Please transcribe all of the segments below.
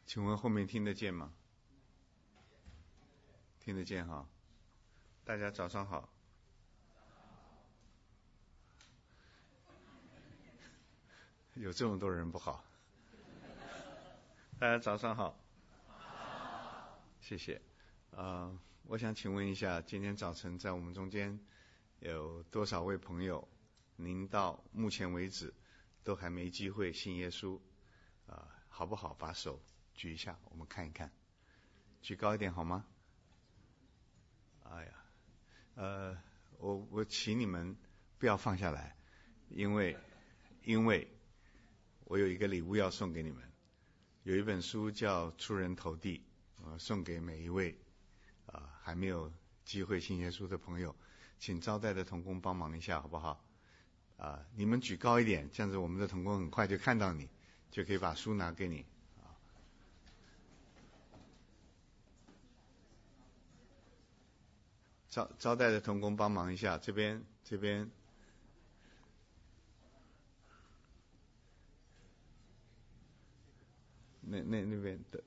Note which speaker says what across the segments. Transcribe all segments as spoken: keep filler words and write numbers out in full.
Speaker 1: 请问后面听得见吗？听得见哈。大家早上好。有这么多人不好。大家早上好。谢谢。呃，我想请问一下，今天早晨在我们中间有多少位朋友，您到目前为止都还没机会信耶稣？呃，好不好？把手举一下，我们看一看。举高一点好吗？哎呀，呃，我我请你们不要放下来，因为因为我有一个礼物要送给你们，有一本书叫《出人头地》，呃，送给每一位啊、呃、还没有机会信耶稣的朋友，请招待的同工帮忙一下，好不好？啊、呃，你们举高一点，这样子我们的同工很快就看到你，就可以把书拿给你。招招待的同工帮忙一下，这边这边，那那那边的，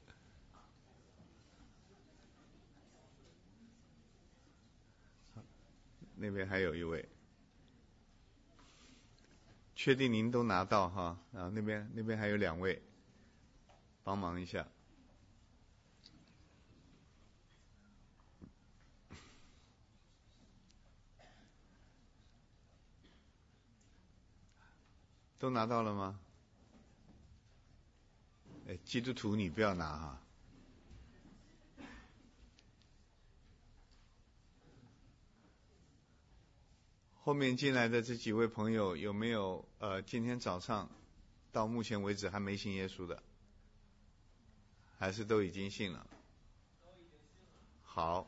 Speaker 1: 那边还有一位，确定您都拿到哈？然后那边那边还有两位，帮忙一下。都拿到了吗？哎，基督徒你不要拿哈。后面进来的这几位朋友有没有呃今天早上到目前为止还没信耶稣的？还是都已经信了？好。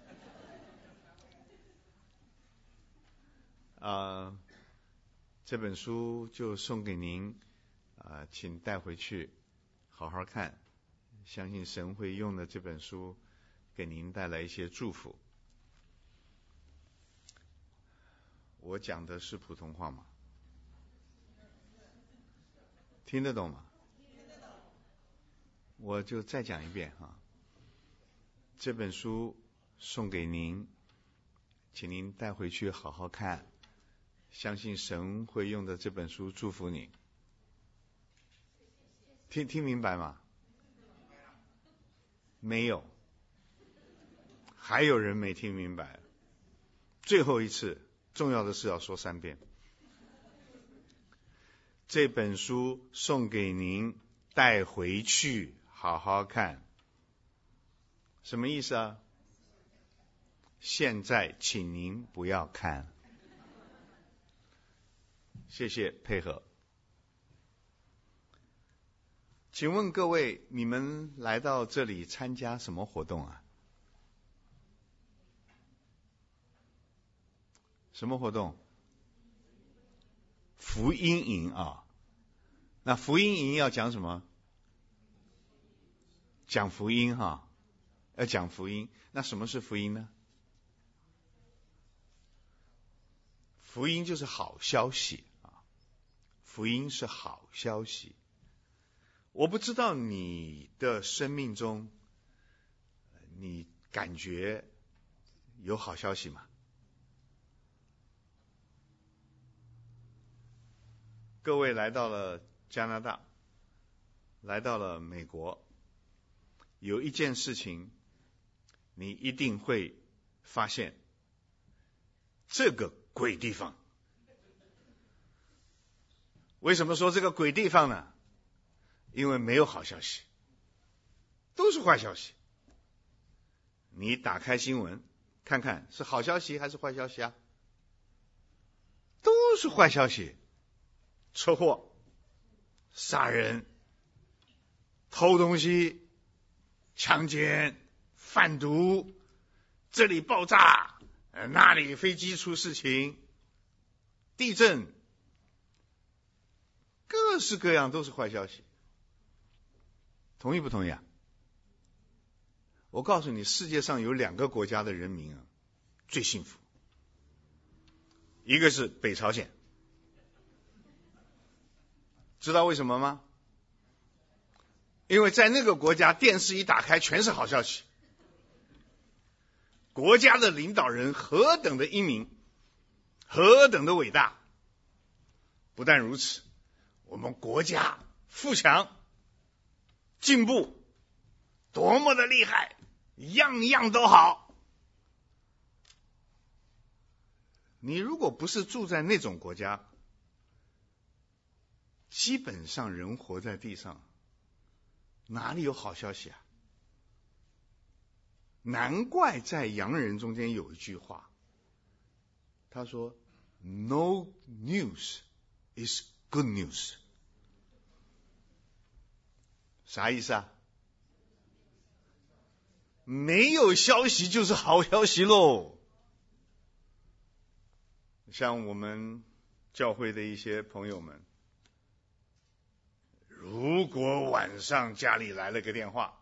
Speaker 1: 啊、呃，这本书就送给您，啊、呃，请带回去好好看，相信神会用的这本书给您带来一些祝福。我讲的是普通话吗？听得懂吗？我就再讲一遍哈。这本书送给您，请您带回去好好看，相信神会用的这本书祝福你。听听明白吗？没有，还有人没听明白。最后一次，重要的事要说三遍。这本书送给您，带回去好好看。什么意思啊？现在请您不要看。谢谢配合。请问各位，你们来到这里参加什么活动啊？什么活动？福音营啊。那福音营要讲什么？讲福音哈，要讲福音。那什么是福音呢？福音就是好消息啊，福音是好消息。我不知道你的生命中，你感觉有好消息吗？各位来到了加拿大，来到了美国，有一件事情你一定会发现，这个鬼地方。为什么说这个鬼地方呢？因为没有好消息，都是坏消息。你打开新闻看看，是好消息还是坏消息啊？都是坏消息。车祸、杀人、偷东西、强奸、贩毒，这里爆炸，那里飞机出事情，地震，各式各样都是坏消息。同意不同意啊？我告诉你，世界上有两个国家的人民啊最幸福，一个是北朝鲜，知道为什么吗？ 因为在那个国家，电视一打开全是好消息，国家的领导人何等的英明，何等的伟大。不但如此，我们国家富强进步，多么的厉害，样样都好。你如果不是住在那种国家，基本上人活在地上，哪里有好消息啊？难怪在洋人中间有一句话，他说 No news is good news。 啥意思啊？没有消息就是好消息喽。像我们教会的一些朋友们，如果晚上家里来了个电话，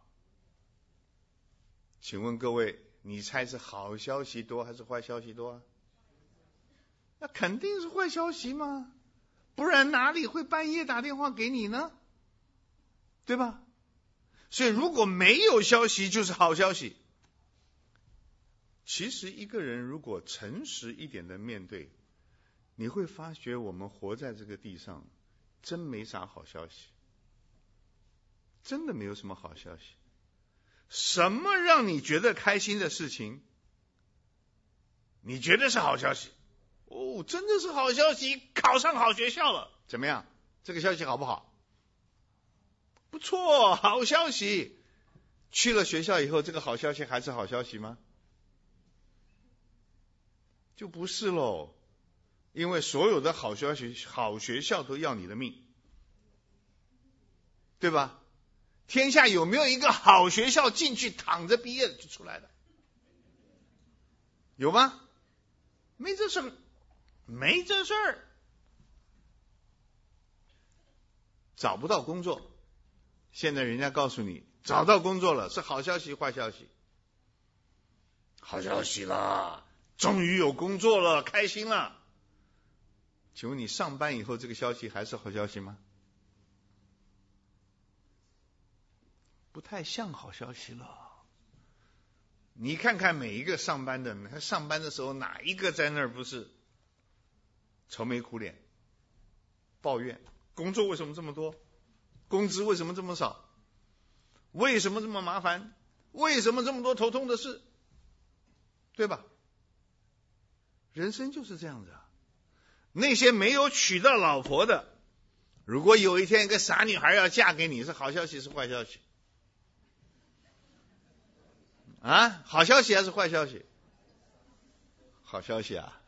Speaker 1: 请问各位，你猜是好消息多还是坏消息多啊？那肯定是坏消息嘛，不然哪里会半夜打电话给你呢？对吧？所以如果没有消息就是好消息。其实一个人如果诚实一点的面对，你会发觉我们活在这个地上真没啥好消息，真的没有什么好消息。什么让你觉得开心的事情，你觉得是好消息？哦，真的是好消息，考上好学校了，怎么样？这个消息好不好？不错，好消息。去了学校以后，这个好消息还是好消息吗？就不是喽，因为所有的好消息、好学校都要你的命，对吧？天下有没有一个好学校进去躺着毕业就出来的？有吗？没这事儿，没这事儿。找不到工作，现在人家告诉你找到工作了，是好消息坏消息？好消息啦，终于有工作了，开心了。请问你上班以后这个消息还是好消息吗？不太像好消息了。你看看每一个上班的人，他上班的时候哪一个在那儿不是愁眉苦脸，抱怨工作为什么这么多，工资为什么这么少，为什么这么麻烦，为什么这么多头痛的事，对吧？人生就是这样子啊。那些没有娶到老婆的，如果有一天一个傻女孩要嫁给你，是好消息是坏消息？啊，好消息还是坏消息？好消息啊！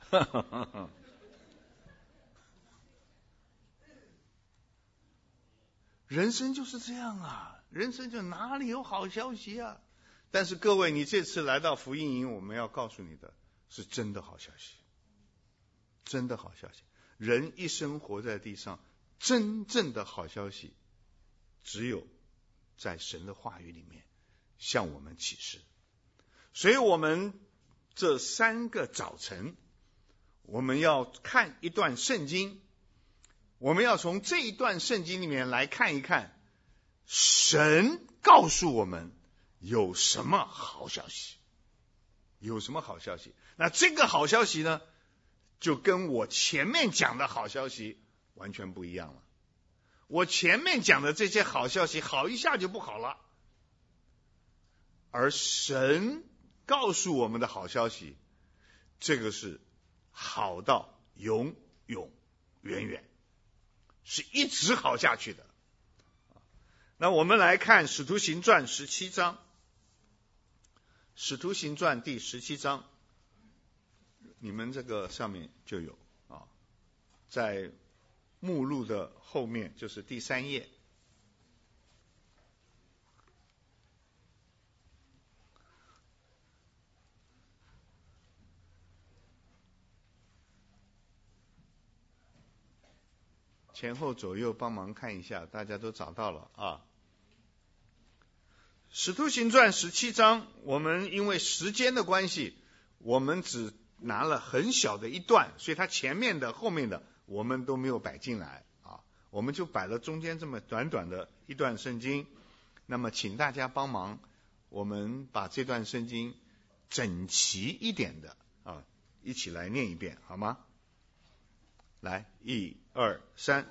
Speaker 1: 人生就是这样啊，人生就哪里有好消息啊？但是各位，你这次来到福音营，我们要告诉你的是真的好消息，真的好消息。人一生活在地上，真正的好消息只有在神的话语里面向我们启示。所以我们这三个早晨，我们要看一段圣经，我们要从这一段圣经里面来看一看，神告诉我们有什么好消息，有什么好消息。那这个好消息呢，就跟我前面讲的好消息完全不一样了。我前面讲的这些好消息，好一下就不好了，而神告诉我们的好消息，这个是好到永永远远，是一直好下去的。那我们来看使徒行传十七章，使徒行传第十七章，你们这个上面就有啊，在目录的后面就是第三页。前后左右帮忙看一下，大家都找到了啊。使徒行传十七章，我们因为时间的关系，我们只拿了很小的一段，所以它前面的后面的我们都没有摆进来啊，我们就摆了中间这么短短的一段圣经。 那么请大家帮忙，我们把这段圣经整齐一点的啊，一起来念一遍好吗？来，一二三。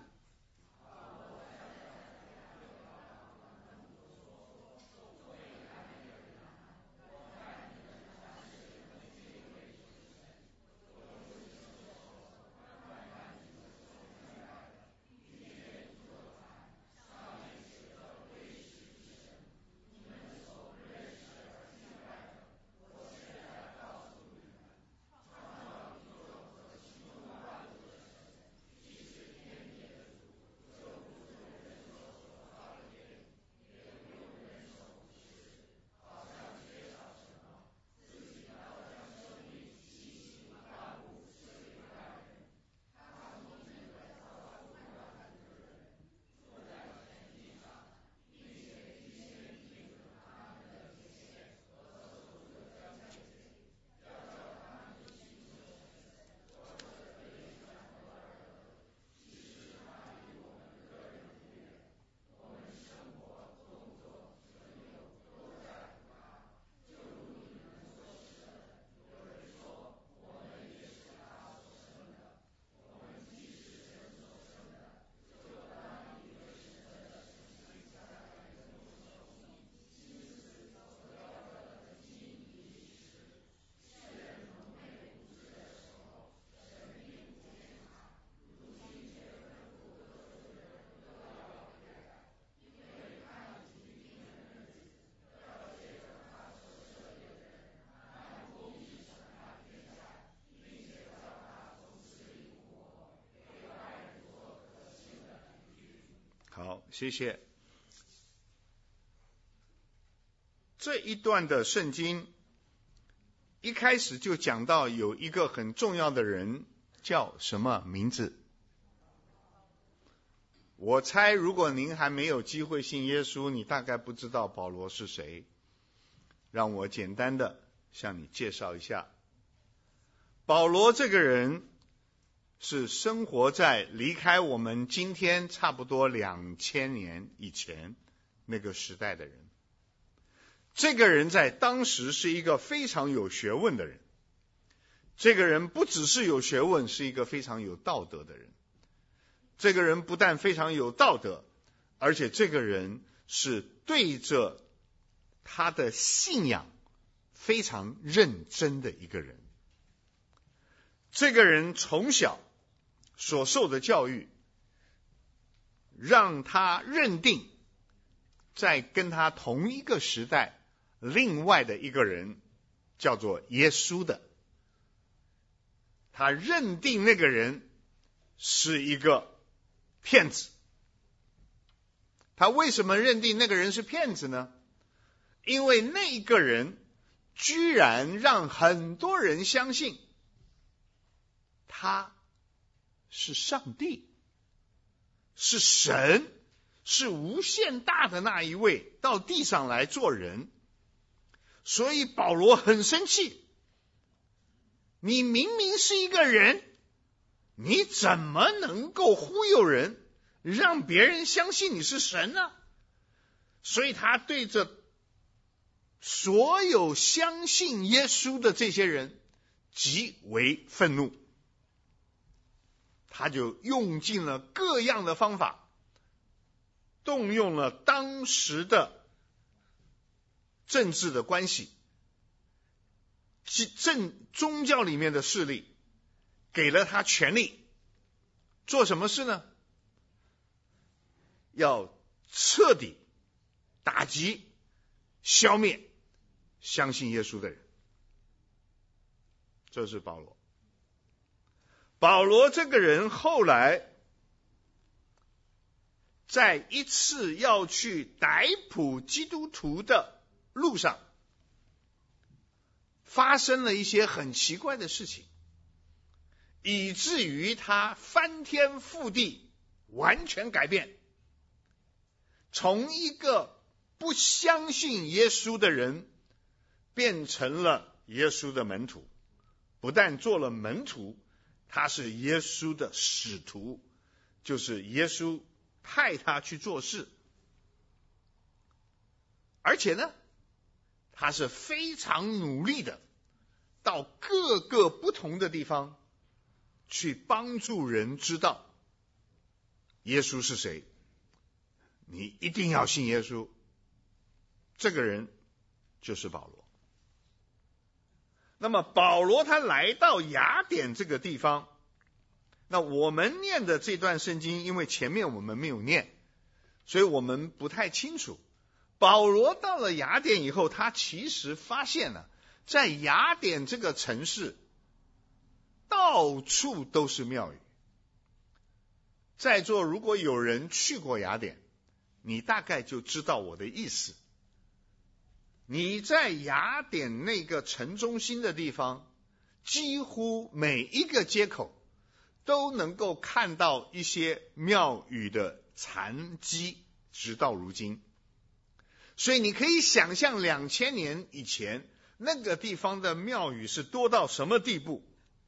Speaker 1: 好，谢谢。这一段的圣经一开始就讲到有一个很重要的人，叫什么名字？我猜如果您还没有机会信耶稣，你大概不知道保罗是谁。让我简单的向你介绍一下。保罗这个人是生活在离开我们今天差不多两千年以前那个时代的人。这个人在当时是一个非常有学问的人。这个人不只是有学问，是一个非常有道德的人。这个人不但非常有道德，而且这个人是对着他的信仰非常认真的一个人。这个人从小所受的教育，让他认定在跟他同一个时代另外的一个人叫做耶稣的。他认定那个人是一个骗子。他为什么认定那个人是骗子呢？因为那个人居然让很多人相信他是上帝，是神，是无限大的那一位到地上来做人。所以保罗很生气，你明明是一个人，你怎么能够忽悠人，让别人相信你是神呢？所以他对着所有相信耶稣的这些人极为愤怒。他就用尽了各样的方法，动用了当时的政治的关系，政宗教里面的势力，给了他权力，做什么事呢？要彻底打击、消灭相信耶稣的人。这是保罗。保罗这个人后来在一次要去逮捕基督徒的路上，发生了一些很奇怪的事情，以至于他翻天覆地，完全改变，从一个不相信耶稣的人变成了耶稣的门徒。不但做了门徒，他是耶稣的使徒，就是耶稣派他去做事。 而且呢，他是非常努力的到各个不同的地方去帮助人知道耶稣是谁。你一定要信耶稣。这个人就是保罗。那么保罗他来到雅典这个地方，那我们念的这段圣经，因为前面我们没有念，所以我们不太清楚。保罗到了雅典以后，他其实发现了在雅典这个城市到处都是庙宇。在座如果有人去过雅典，你大概就知道我的意思。你在雅典那个城中心的地方，几乎每一个街口都能够看到一些庙宇的残迹，直到如今。所以你可以想象两千年以前那个地方的庙宇是多到什么地步。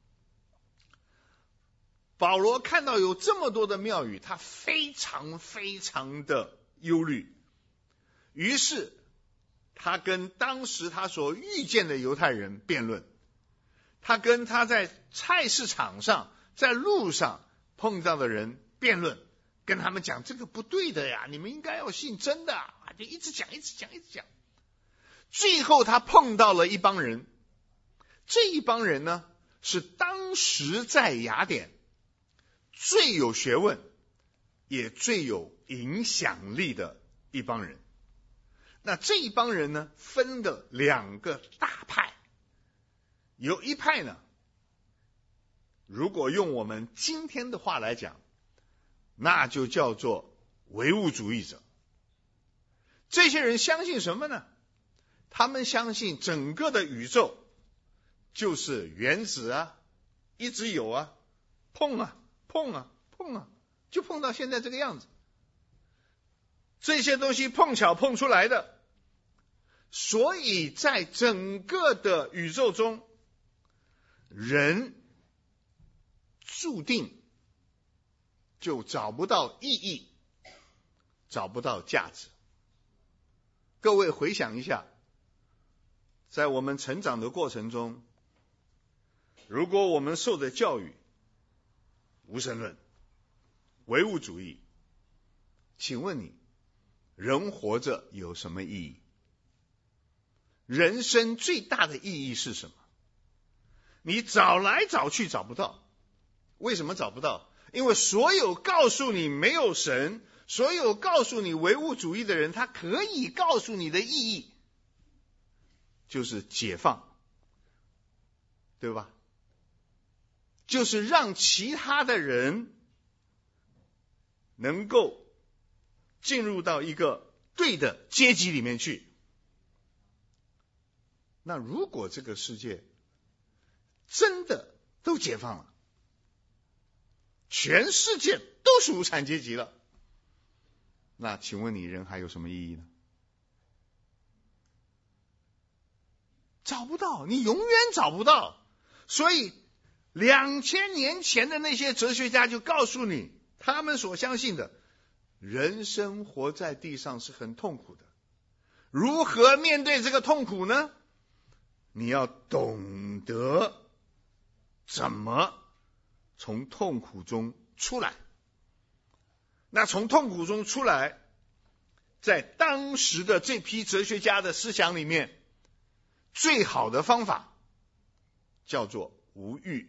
Speaker 1: 保罗看到有这么多的庙宇，他非常非常的忧虑，于是他跟当时他所遇见的犹太人辩论，他跟他在菜市场上在路上碰到的人辩论，跟他们讲这个不对的呀，你们应该要信真的啊，就一直讲一直讲一直讲。最后他碰到了一帮人，这一帮人呢是当时在雅典最有学问也最有影响力的一帮人。那这一帮人呢分了两个大派，有一派呢，如果用我们今天的话来讲，那就叫做唯物主义者。这些人相信什么呢？他们相信整个的宇宙就是原子啊，一直有啊，碰啊碰啊碰啊，就碰到现在这个样子。这些东西碰巧碰出来的，所以在整个的宇宙中，人注定就找不到意义，找不到价值。各位回想一下，在我们成长的过程中，如果我们受的教育无神论、唯物主义，请问你，人活着有什么意义？人生最大的意义是什么？你找来找去找不到。为什么找不到？因为所有告诉你没有神，所有告诉你唯物主义的人，他可以告诉你的意义就是解放，对吧？就是让其他的人能够进入到一个对的阶级里面去。那如果这个世界真的都解放了，全世界都是无产阶级了，那请问你人还有什么意义呢？找不到，你永远找不到。所以两千年前的那些哲学家就告诉你，他们所相信的人生活在地上是很痛苦的，如何面对这个痛苦呢？你要懂得怎么从痛苦中出来。那从痛苦中出来，在当时的这批哲学家的思想里面，最好的方法叫做无欲，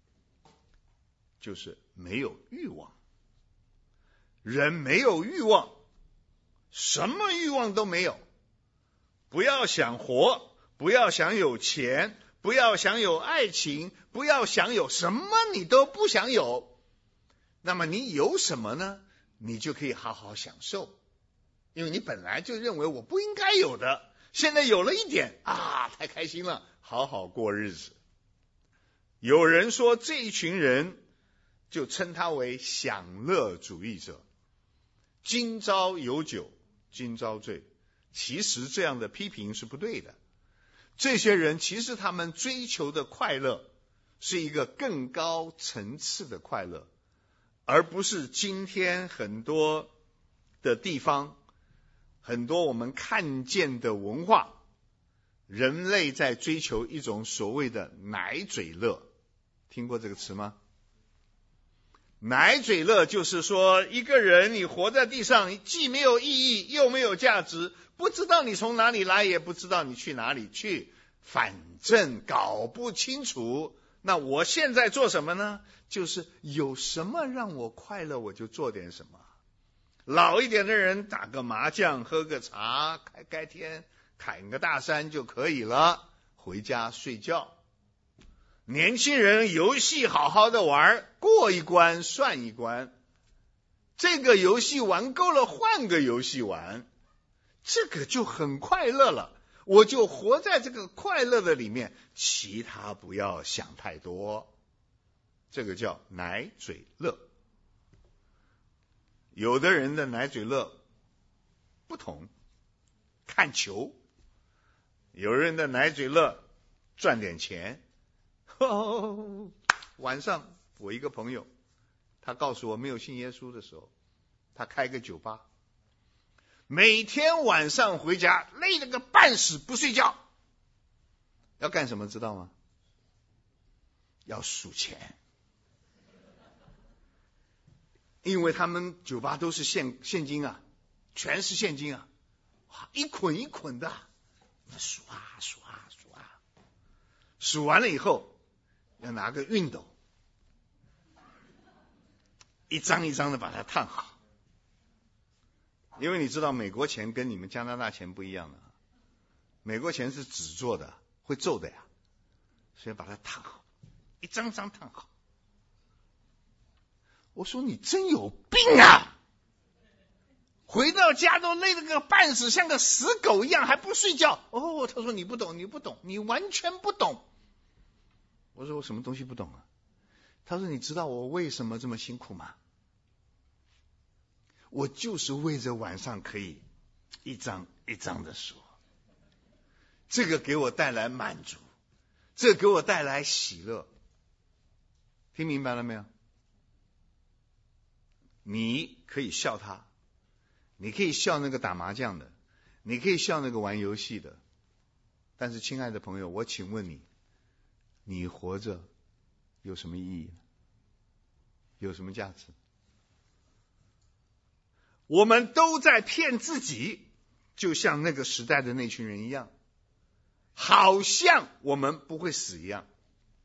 Speaker 1: 就是没有欲望。人没有欲望，什么欲望都没有，不要想活，不要想有钱，不要想有爱情，不要想有什么你都不想有。那么你有什么呢？你就可以好好享受，因为你本来就认为我不应该有的，现在有了一点啊，太开心了，好好过日子。有人说这一群人就称他为享乐主义者，今朝有酒今朝醉。其实这样的批评是不对的。这些人其实他们追求的快乐是一个更高层次的快乐，而不是今天很多的地方很多我们看见的文化，人类在追求一种所谓的奶嘴乐，听过这个词吗？奶嘴乐就是说，一个人你活在地上，既没有意义又没有价值，不知道你从哪里来，也不知道你去哪里去，反正搞不清楚。那我现在做什么呢？就是有什么让我快乐，我就做点什么。老一点的人打个麻将，喝个茶，开开天，砍个大山就可以了，回家睡觉。年轻人游戏好好的玩，过一关算一关，这个游戏玩够了，换个游戏玩，这个就很快乐了。我就活在这个快乐的里面，其他不要想太多，这个叫奶嘴乐。有的人的奶嘴乐不同，看球；有人的奶嘴乐赚点钱。哦，晚上我一个朋友，他告诉我没有信耶稣的时候，他开个酒吧，每天晚上回家累了个半死不睡觉，要干什么知道吗？要数钱。因为他们酒吧都是现现金啊，全是现金啊，一捆一捆的数啊数啊数啊，数完了以后要拿个熨斗，一张一张的把它烫好。因为你知道美国钱跟你们加拿大钱不一样的，美国钱是纸做的，会皱的呀，所以把它烫好，一张张烫好。我说你真有病啊！回到家都累得个半死，像个死狗一样，还不睡觉。哦，他说你不懂，你不懂，你完全不懂。我说我什么东西不懂啊？他说你知道我为什么这么辛苦吗？我就是为着晚上可以一张一张的数，这个给我带来满足，这个给我带来喜乐。听明白了没有？你可以笑他，你可以笑那个打麻将的，你可以笑那个玩游戏的，但是亲爱的朋友，我请问你，你活着有什么意义？有什么价值？我们都在骗自己，就像那个时代的那群人一样，好像我们不会死一样，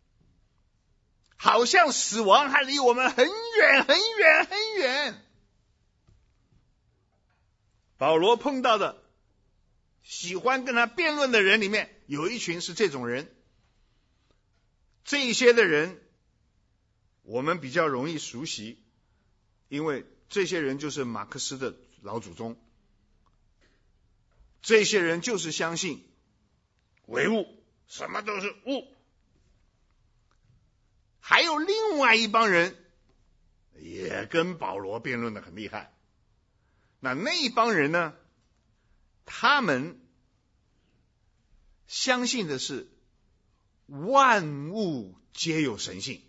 Speaker 1: 好像死亡还离我们很远很远很远。保罗碰到的喜欢跟他辩论的人里面，有一群是这种人。这一些的人我们比较容易熟悉，因为这些人就是马克思的老祖宗，这些人就是相信唯物，什么都是物。还有另外一帮人也跟保罗辩论的很厉害，那那一帮人呢，他们相信的是万物皆有神性，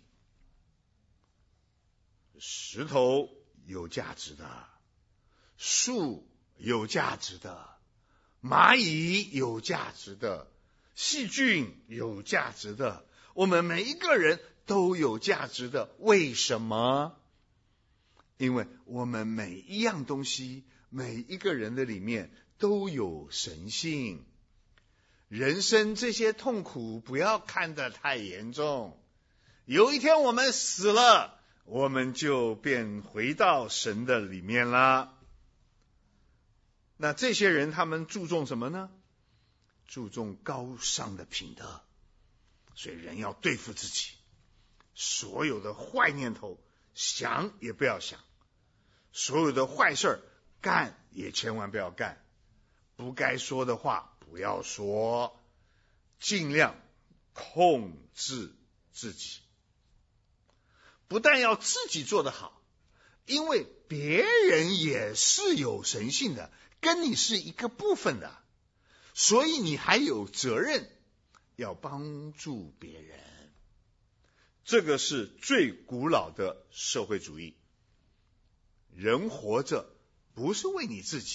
Speaker 1: 石头有价值的，树有价值的，蚂蚁有价值的，细菌有价值的，我们每一个人都有价值的。为什么？因为我们每一样东西，每一个人的里面都有神性。人生这些痛苦不要看得太严重，有一天我们死了，我们就便回到神的里面了。那这些人他们注重什么呢？注重高尚的品德。所以人要对付自己，所有的坏念头想也不要想，所有的坏事干也千万不要干，不该说的话不要说，尽量控制自己。不但要自己做得好，因为别人也是有神性的，跟你是一个部分的，所以你还有责任要帮助别人。这个是最古老的社会主义。人活着不是为你自己，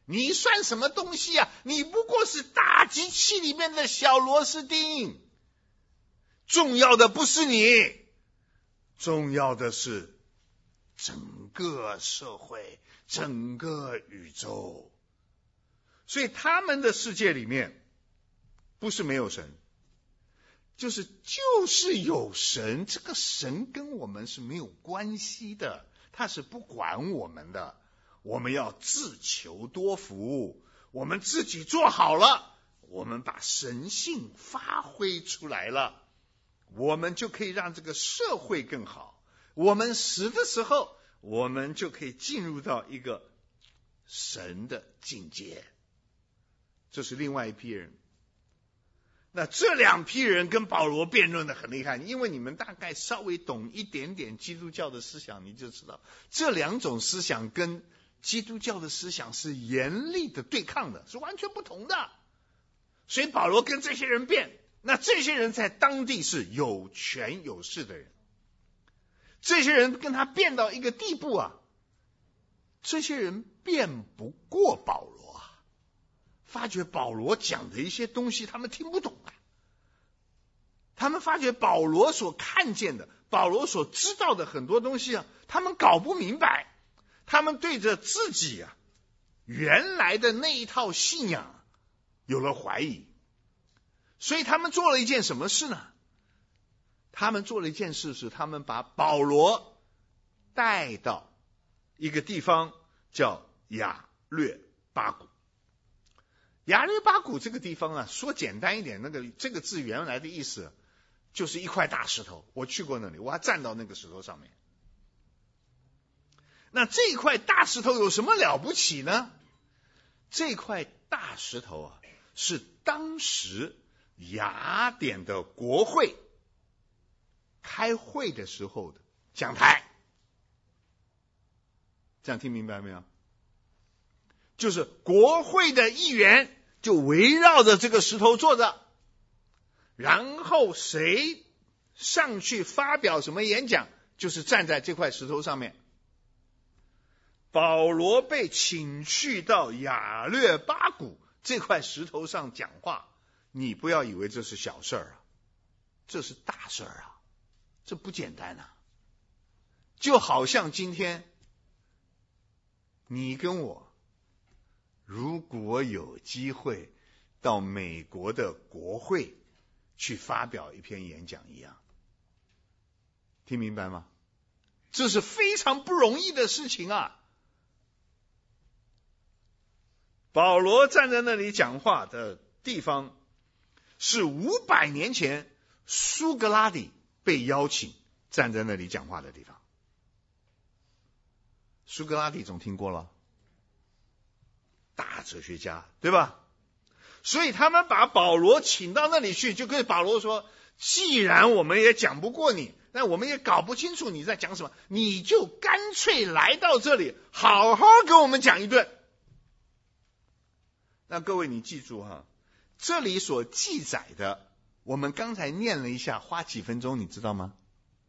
Speaker 1: 你算什么东西啊？你不过是大机器里面的小螺丝钉。重要的不是你，重要的是整个社会，整个宇宙。所以他们的世界里面不是没有神，就是就是有神，这个神跟我们是没有关系的，他是不管我们的。我们要自求多福，我们自己做好了，我们把神性发挥出来了，我们就可以让这个社会更好。我们死的时候，我们就可以进入到一个神的境界。这是另外一批人。那这两批人跟保罗辩论的很厉害，因为你们大概稍微懂一点点基督教的思想，你就知道这两种思想跟基督教的思想是严厉的对抗的，是完全不同的。所以保罗跟这些人辩，那这些人在当地是有权有势的人，这些人跟他辩到一个地步啊，这些人辩不过保罗啊，发觉保罗讲的一些东西他们听不懂啊，他们发觉保罗所看见的，保罗所知道的很多东西啊，他们搞不明白。他们对着自己啊原来的那一套信仰有了怀疑，所以他们做了一件什么事呢？他们做了一件事，是他们把保罗带到一个地方叫亚略巴谷。亚略巴谷这个地方啊，说简单一点，那个这个字原来的意思就是一块大石头，我去过那里，我还站到那个石头上面。那这块大石头有什么了不起呢？这块大石头啊，是当时雅典的国会开会的时候的讲台。这样听明白没有？就是国会的议员就围绕着这个石头坐着，然后谁上去发表什么演讲，就是站在这块石头上面。保罗被请去到亚略巴谷这块石头上讲话，你不要以为这是小事啊，这是大事啊，这不简单啊。就好像今天你跟我如果有机会到美国的国会去发表一篇演讲一样，听明白吗？这是非常不容易的事情啊。保罗站在那里讲话的地方是五百年前苏格拉底被邀请站在那里讲话的地方。苏格拉底总听过了，大哲学家，对吧？所以他们把保罗请到那里去，就跟保罗说，既然我们也讲不过你，那我们也搞不清楚你在讲什么，你就干脆来到这里好好给我们讲一顿。那各位你记住哈，这里所记载的，我们刚才念了一下，花几分钟你知道吗？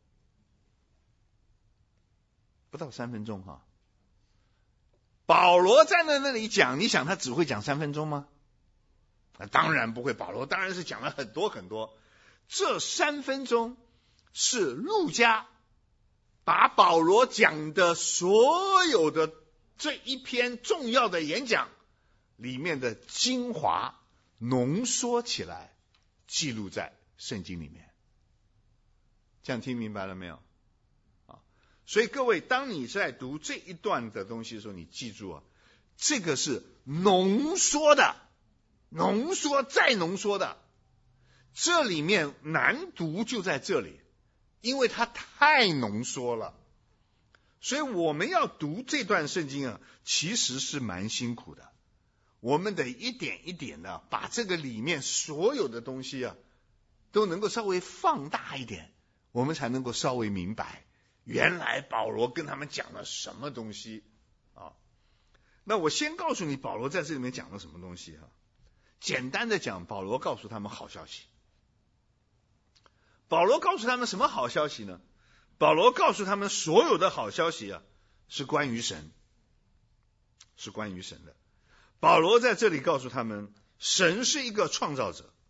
Speaker 1: 不到三分钟哈。保罗站在那里讲，你想他只会讲三分钟吗？当然不会，保罗当然是讲了很多很多。这三分钟是路加把保罗讲的所有的这一篇重要的演讲里面的精华浓缩起来，记录在圣经里面。这样听明白了没有？啊，所以各位，当你在读这一段的东西的时候，你记住啊，这个是浓缩的，浓缩再浓缩的。这里面难读就在这里，因为它太浓缩了。所以我们要读这段圣经啊，其实是蛮辛苦的。我们得一点一点的把这个里面所有的东西啊，都能够稍微放大一点，我们才能够稍微明白原来保罗跟他们讲了什么东西啊。那我先告诉你保罗在这里面讲了什么东西啊。简单的讲，保罗告诉他们好消息。保罗告诉他们什么好消息呢？保罗告诉他们所有的好消息啊，是关于神，是关于神的。 保罗在这里告诉他们，神是一个创造者。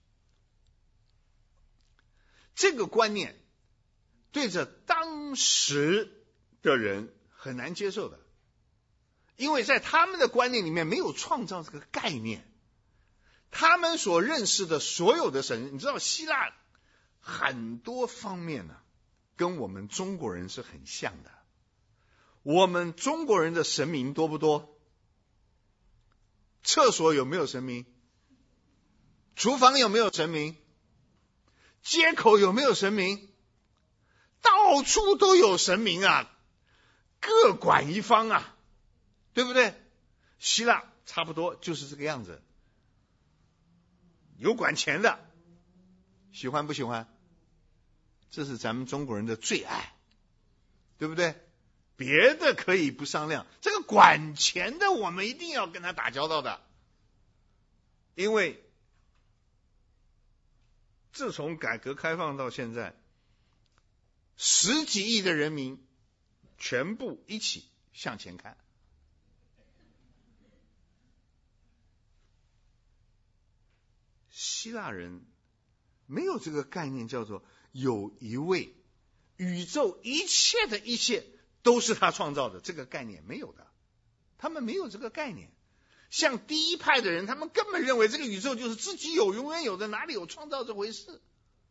Speaker 1: 这个观念对着当时的人很难接受的，因为在他们的观念里面没有创造这个概念。他们所认识的所有的神，你知道希腊很多方面呢、啊，跟我们中国人是很像的。我们中国人的神明多不多？厕所有没有神明？厨房有没有神明？街口有没有神明？到处都有神明啊，各管一方啊，对不对？希腊差不多就是这个样子。有管钱的，喜欢不喜欢？这是咱们中国人的最爱，对不对？别的可以不商量，这个管钱的我们一定要跟他打交道的。因为自从改革开放到现在，十几亿的人民全部一起向前看。希腊人没有这个概念，叫做有一位宇宙一切的一切都是他创造的，这个概念没有的，他们没有这个概念。像第一派的人，他们根本认为这个宇宙就是自己有，永远有的，哪里有创造这回事？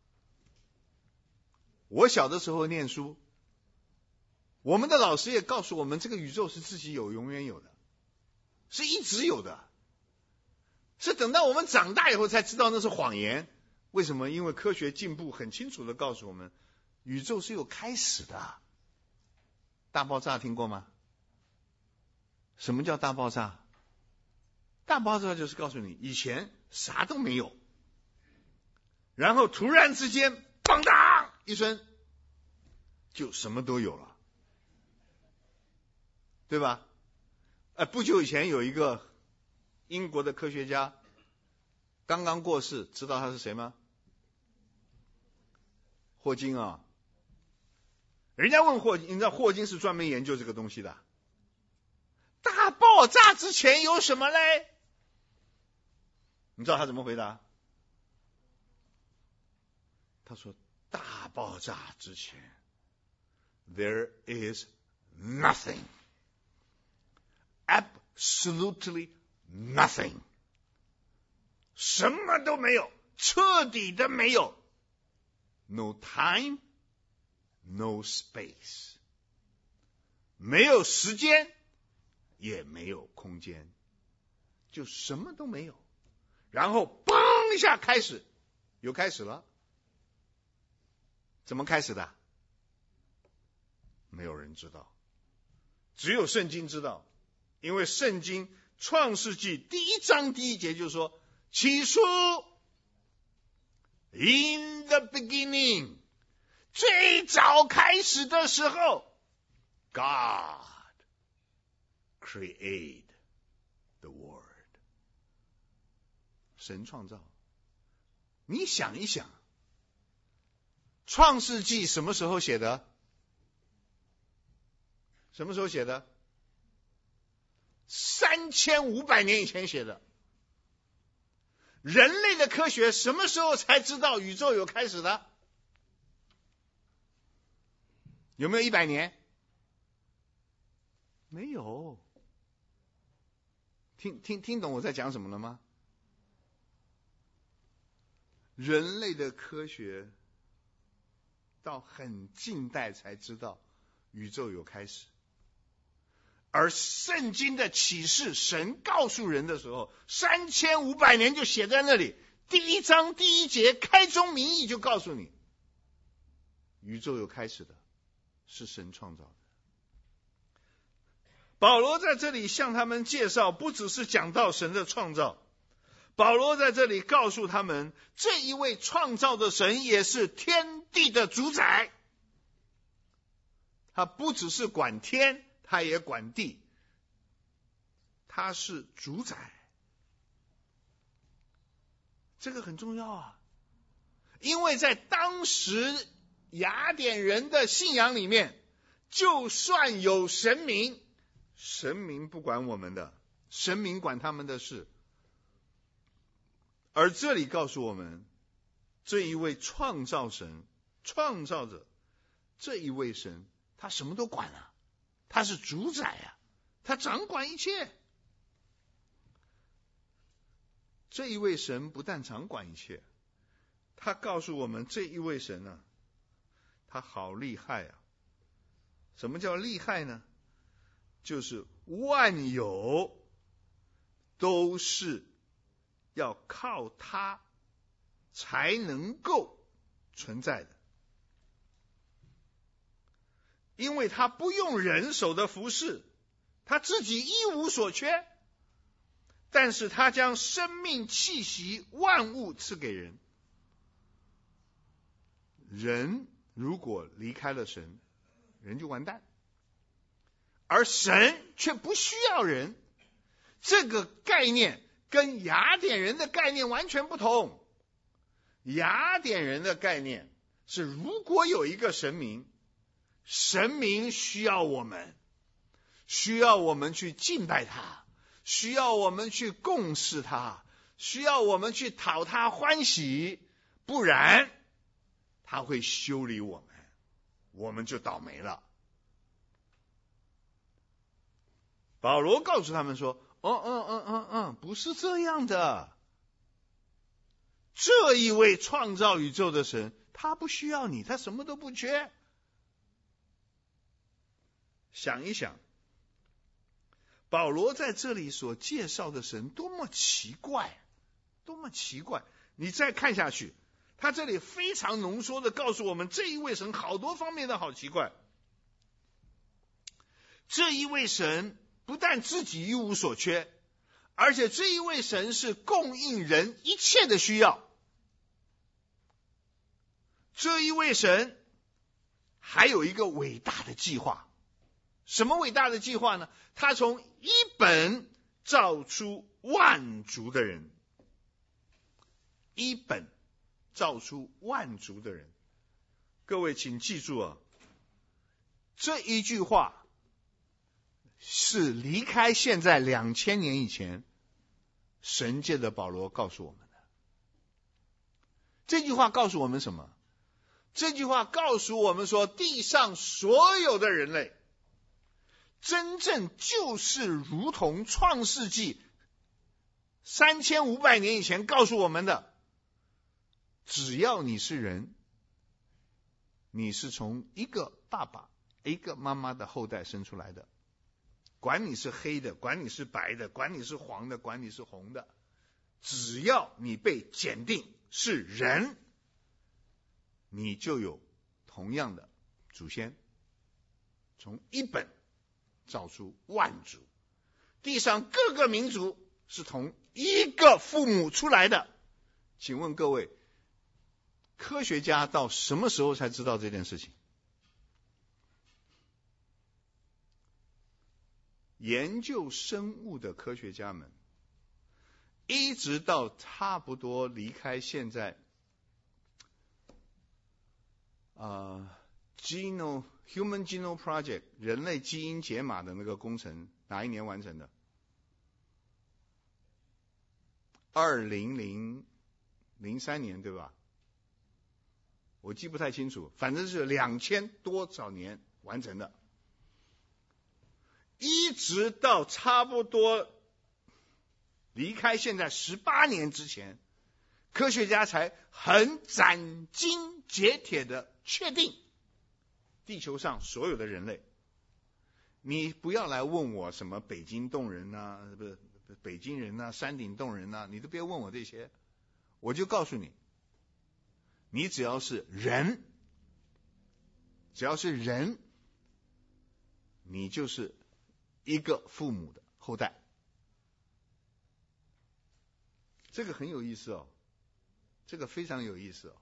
Speaker 1: 我小的时候念书，我们的老师也告诉我们，这个宇宙是自己有，永远有的，是一直有的。是等到我们长大以后才知道那是谎言。为什么？因为科学进步很清楚的告诉我们，宇宙是有开始的。大爆炸听过吗？什么叫大爆炸？大爆炸就是告诉你，以前啥都没有，然后突然之间砰当一声，就什么都有了，对吧？呃，不久以前有一个英国的科学家刚刚过世，知道他是谁吗？霍金啊！人家问霍金，你知道霍金是专门研究这个东西的。大爆炸之前有什么嘞？你知道他怎么回答？他说：大爆炸之前 ，there is nothing, absolutely nothing， 什么都没有，彻底的没有。No time, no space， 没有时间，也没有空间，就什么都没有。然后嘣一下开始，有开始了。怎么开始的？没有人知道，只有圣经知道。因为圣经创世纪第一章第一节就说，起初 in the beginning， 最早开始的时候 God created the world， 神创造。你想一想，创世纪什么时候写的？什么时候写的？三千五百年以前写的。人类的科学什么时候才知道宇宙有开始的？有没有一百年？没有。听听听懂我在讲什么了吗？人类的科学到很近代才知道宇宙有开始，而圣经的启示，神告诉人的时候，三千五百年就写在那里，第一章第一节开宗明义就告诉你，宇宙有开始的，是神创造的。保罗在这里向他们介绍，不只是讲到神的创造，保罗在这里告诉他们，这一位创造的神也是天地的主宰。他不只是管天，他也管地，他是主宰。这个很重要啊，因为在当时雅典人的信仰里面，就算有神明，神明不管我们的， 神明管他们的事。而这里告诉我们，这一位创造神、创造者，这一位神，他什么都管啊，他是主宰啊，他掌管一切。这一位神不但掌管一切，他告诉我们，这一位神啊，他好厉害啊！什么叫厉害呢？就是万有都是要靠他才能够存在的，因为他不用人手的服侍，他自己一无所缺，但是他将生命气息万物赐给人。人如果离开了神，人就完蛋，而神却不需要人。这个概念跟雅典人的概念完全不同。雅典人的概念是，如果有一个神明，神明需要我们，需要我们去敬拜他，需要我们去供事他，需要我们去讨他欢喜，不然他会修理我们，我们就倒霉了。保罗告诉他们说，哦哦哦哦哦，不是这样的。这一位创造宇宙的神，他不需要你，他什么都不缺。想一想，保罗在这里所介绍的神多么奇怪，多么奇怪！你再看下去，他这里非常浓缩的告诉我们，这一位神好多方面的好奇怪。这一位神不但自己一无所缺，而且这一位神是供应人一切的需要。这一位神还有一个伟大的计划。什么伟大的计划呢？他从一本造出万族的人。一本造出万族的人。各位请记住啊，这一句话是离开现在两千年以前神界的保罗告诉我们的。这句话告诉我们什么？这句话告诉我们说，地上所有的人类真正就是如同创世纪三千五百年以前告诉我们的，只要你是人，你是从一个爸爸一个妈妈的后代生出来的，管你是黑的，管你是白的，管你是黄的，管你是红的，只要你被检定是人，你就有同样的祖先，从一本造出万族。地上各个民族是从一个父母出来的。请问各位，科学家到什么时候才知道这件事情？研究生物的科学家们，一直到差不多离开现在呃 Genome Human Genome Project 人类基因解码的那个工程，哪一年完成的？二零零三年对吧？我记不太清楚，反正是两千多少年完成的。一直到差不多离开现在十八年之前，科学家才很斩钉截铁的确定地球上所有的人类。你不要来问我什么北京洞人啊，不是北京人啊，山顶洞人啊，你都别问我这些，我就告诉你，你只要是人，只要是人，你就是一个父母的后代。这个很有意思哦，这个非常有意思哦。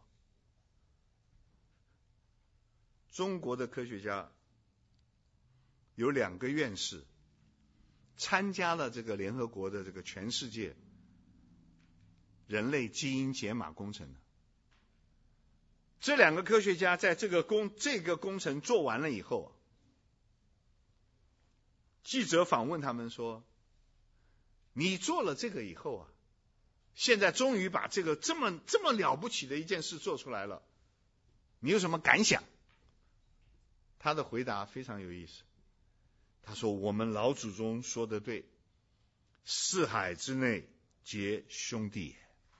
Speaker 1: 中国的科学家有两个院士参加了这个联合国的这个全世界人类基因解码工程。这两个科学家在这个工这个工程做完了以后，记者访问他们说， 你做了这个以后啊，现在终于把这个这么这么了不起的一件事做出来了，你有什么感想？他的回答非常有意思，他说我们老祖宗说得对，四海之内皆兄弟也。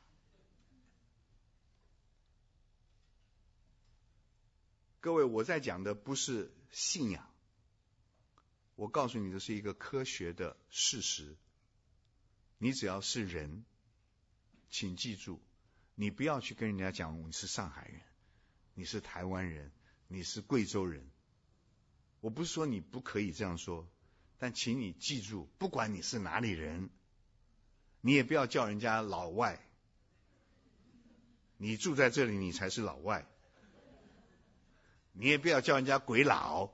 Speaker 1: 各位，我在讲的不是信仰，我告诉你的是一个科学的事实。你只要是人，请记住，你不要去跟人家讲你是上海人，你是台湾人，你是贵州人。我不是说你不可以这样说，但请你记住，不管你是哪里人，你也不要叫人家老外。你住在这里，你才是老外。你也不要叫人家鬼佬，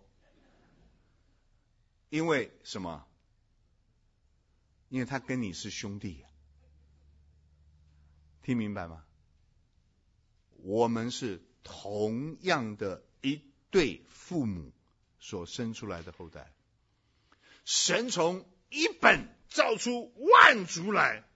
Speaker 1: 因为什么？因为他跟你是兄弟啊，听明白吗？我们是同样的一对父母所生出来的后代。神从一本造出万族来，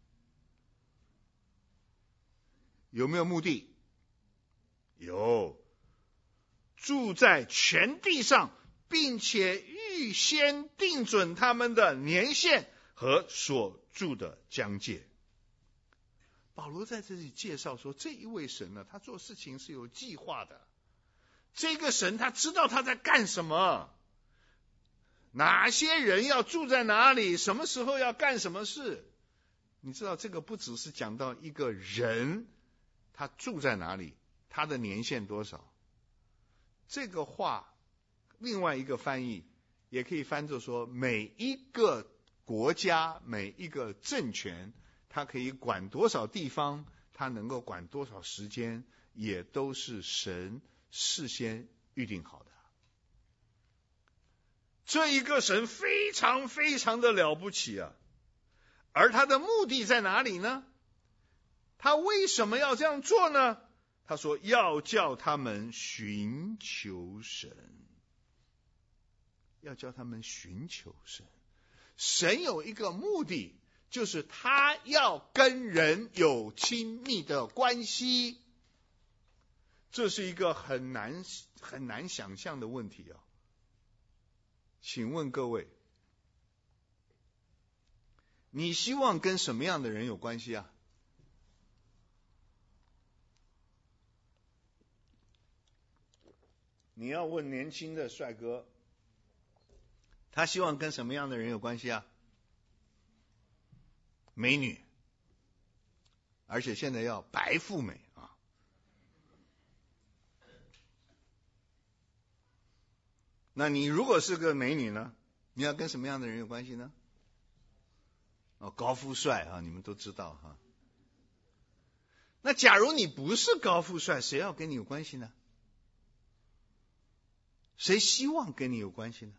Speaker 1: 有没有目的？有。住在全地上，并且预先定准他们的年限和所住的疆界。保罗在这里介绍说，这一位神呢，他做事情是有计划的。这个神他知道他在干什么，哪些人要住在哪里，什么时候要干什么事。你知道这个不只是讲到一个人他住在哪里，他的年限多少。这个话另外一个翻译也可以翻作说，每一个国家每一个政权它可以管多少地方，它能够管多少时间，也都是神事先预定好的。这一个神非常非常的了不起啊，而他的目的在哪里呢？他为什么要这样做呢？他说要叫他们寻求神，要叫他们寻求神。神有一个目的，就是他要跟人有亲密的关系。这是一个很难很难想象的问题啊！请问各位，你希望跟什么样的人有关系啊？你要问年轻的帅哥，他希望跟什么样的人有关系啊？美女，而且现在要白富美啊！那你如果是个美女呢，你要跟什么样的人有关系呢？哦，高富帅啊，你们都知道哈。那假如你不是高富帅，谁要跟你有关系呢？谁希望跟你有关系呢？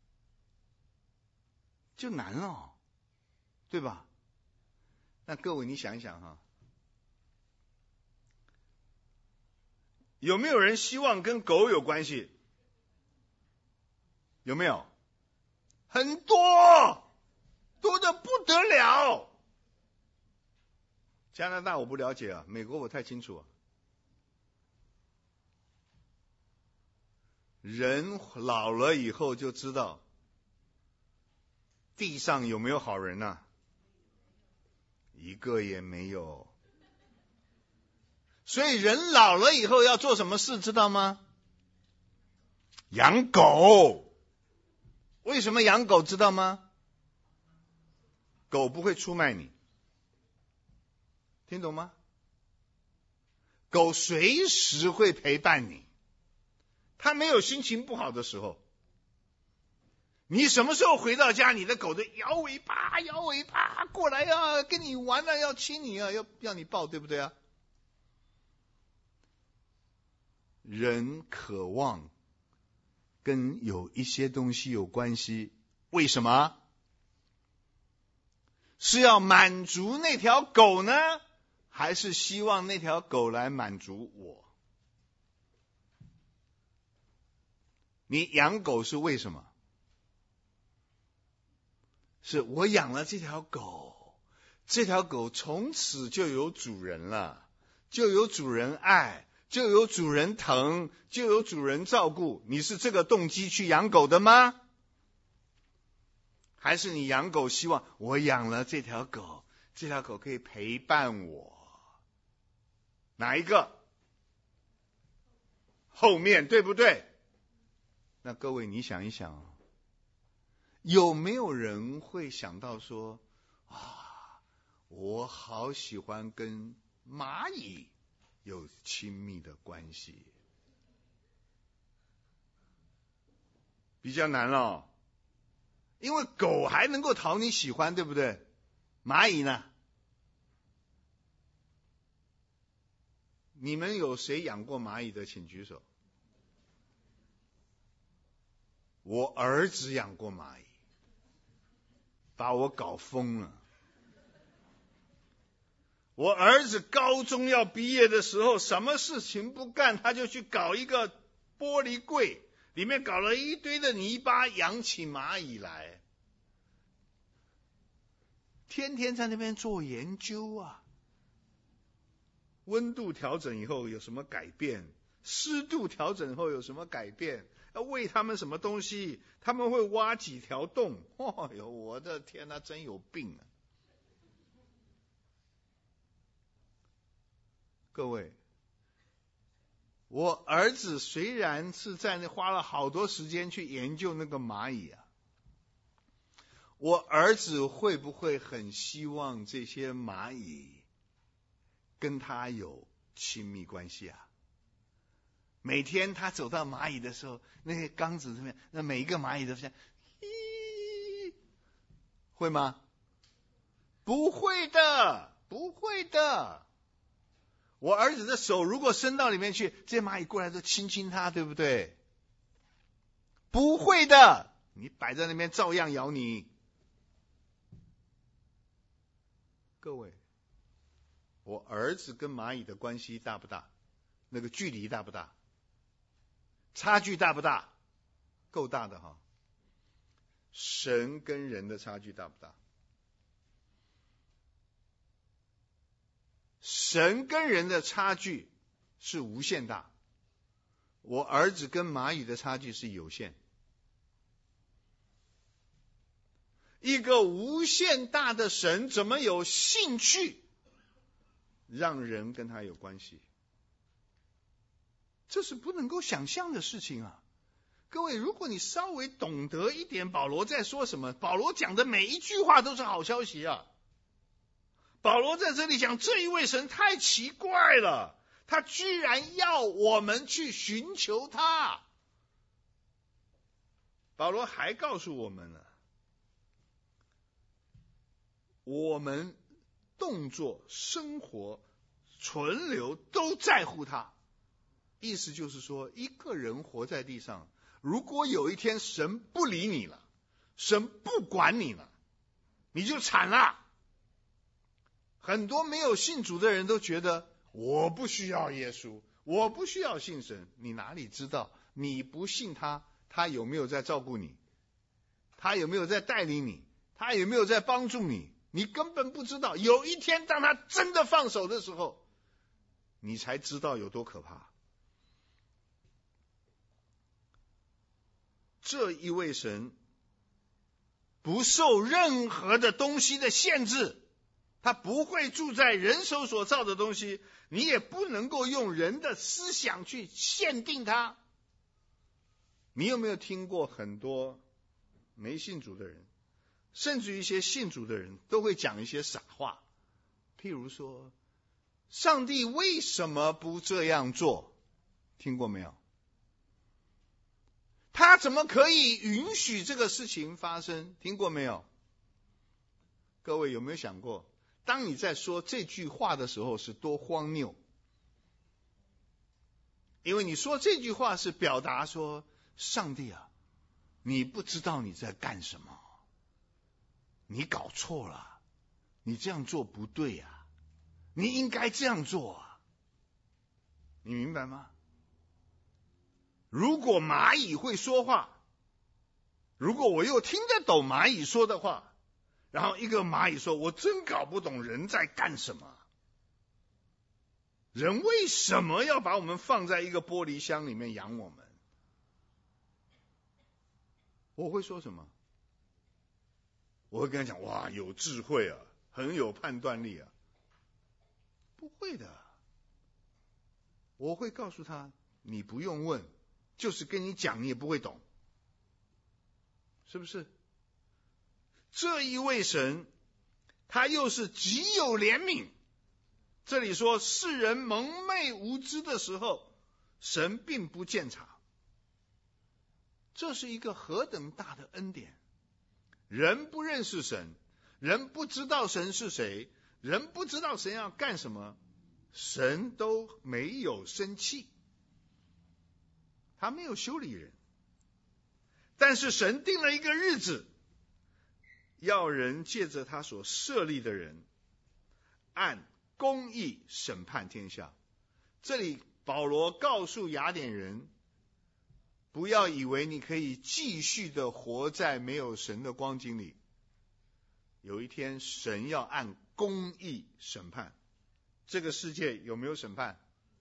Speaker 1: 就难了，对吧？那各位你想一想哈，有没有人希望跟狗有关系？有没有？很多，多得不得了。加拿大我不了解啊，美国我太清楚啊。人老了以后就知道地上有没有好人啊？一个也没有。所以人老了以后要做什么事知道吗？养狗。为什么养狗知道吗？狗不会出卖你，听懂吗？狗随时会陪伴你，它没有心情不好的时候。你什么时候回到家，你的狗就摇尾巴摇尾巴过来啊，跟你玩啊，要亲你啊，要要你抱，对不对啊？人渴望跟有一些东西有关系，为什么？是要满足那条狗呢，还是希望那条狗来满足我？你养狗是为什么？是我养了这条狗， 这条狗从此就有主人了，就有主人爱，就有主人疼，就有主人照顾。你是这个动机去养狗的吗？还是你养狗希望我养了这条狗，这条狗可以陪伴我？哪一个？后面，对不对？那各位你想一想，有没有人会想到说啊，我好喜欢跟蚂蚁有亲密的关系？比较难了，因为狗还能够讨你喜欢，对不对？蚂蚁呢？你们有谁养过蚂蚁的请举手。我儿子养过蚂蚁，把我搞疯了。我儿子高中要毕业的时候，什么事情不干，他就去搞一个玻璃柜，里面搞了一堆的泥巴，养起蚂蚁来，天天在那边做研究啊。温度调整以后有什么改变？湿度调整后有什么改变？要喂他们什么东西？他们会挖几条洞？哦哟，我的天哪，真有病啊！各位，我儿子虽然是在那花了好多时间去研究那个蚂蚁啊，我儿子会不会很希望这些蚂蚁跟他有亲密关系啊？每天他走到蚂蚁的时候，那些缸子上面，那每一个蚂蚁都像，咦，会吗？不会的，不会的。我儿子的手如果伸到里面去，这些蚂蚁过来都亲亲他，对不对？不会的，你摆在那边照样咬你。各位，我儿子跟蚂蚁的关系大不大？那个距离大不大？差距大不大？够大的哈。神跟人的差距大不大？神跟人的差距是无限大，我儿子跟蚂蚁的差距是有限。一个无限大的神怎么有兴趣让人跟他有关系？这是不能够想象的事情啊！各位，如果你稍微懂得一点保罗在说什么，保罗讲的每一句话都是好消息啊！保罗在这里讲，这一位神太奇怪了，他居然要我们去寻求他。保罗还告诉我们了，我们动作、生活、存留都在乎他。意思就是说，一个人活在地上，如果有一天神不理你了，神不管你了，你就惨了。很多没有信主的人都觉得，我不需要耶稣，我不需要信神。你哪里知道，你不信他，他有没有在照顾你？他有没有在带领你？他有没有在帮助你？你根本不知道。有一天当他真的放手的时候，你才知道有多可怕。这一位神不受任何的东西的限制，他不会住在人手所造的东西，你也不能够用人的思想去限定他。你有没有听过很多没信主的人，甚至于一些信主的人都会讲一些傻话，譬如说，上帝为什么不这样做？听过没有？他怎么可以允许这个事情发生？听过没有？各位有没有想过，当你在说这句话的时候是多荒谬？因为你说这句话是表达说，上帝啊，你不知道你在干什么，你搞错了，你这样做不对啊，你应该这样做啊，你明白吗？如果蚂蚁会说话，如果我又听得懂蚂蚁说的话， 然后一个蚂蚁说，我真搞不懂人在干什么，人为什么要把我们放在一个玻璃箱里面养我们？我会说什么？我会跟他讲，哇，有智慧啊，很有判断力啊。不会的，我会告诉他，你不用问，就是跟你讲你也不会懂，是不是？这一位神，他又是极有怜悯。这里说世人蒙昧无知的时候，神并不鉴察。这是一个何等大的恩典！人不认识神，人不知道神是谁，人不知道神要干什么，神都没有生气，他没有修理人。但是神定了一个日子，要人借着他所设立的人，按公义审判天下。这里保罗告诉雅典人，不要以为你可以继续的活在没有神的光景里，有一天神要按公义审判。这个世界有没有审判？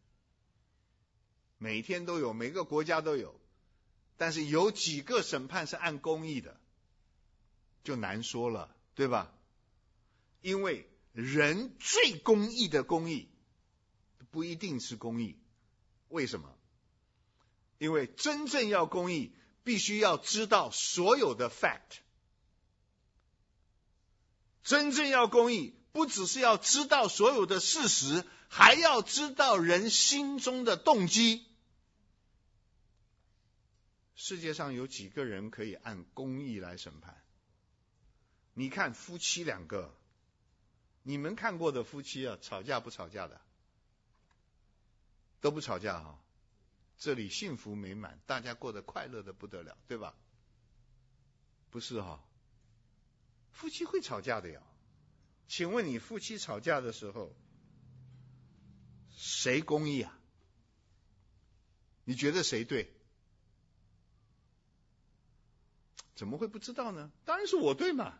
Speaker 1: 每天都有，每个国家都有，但是有几个审判是按公义的，就难说了，对吧？因为人最公义的公义不一定是公义。为什么？因为真正要公义，必须要知道所有的 fact。 真正要公义，不只是要知道所有的事实，还要知道人心中的动机。世界上有几个人可以按公义来审判？你看夫妻两个，你们看过的夫妻啊，吵架不吵架的？都不吵架啊，这里幸福美满，大家过得快乐的不得了，对吧？不是哈，夫妻会吵架的呀。请问你夫妻吵架的时候，谁公义啊？你觉得谁对？怎么会不知道呢？当然是我对嘛。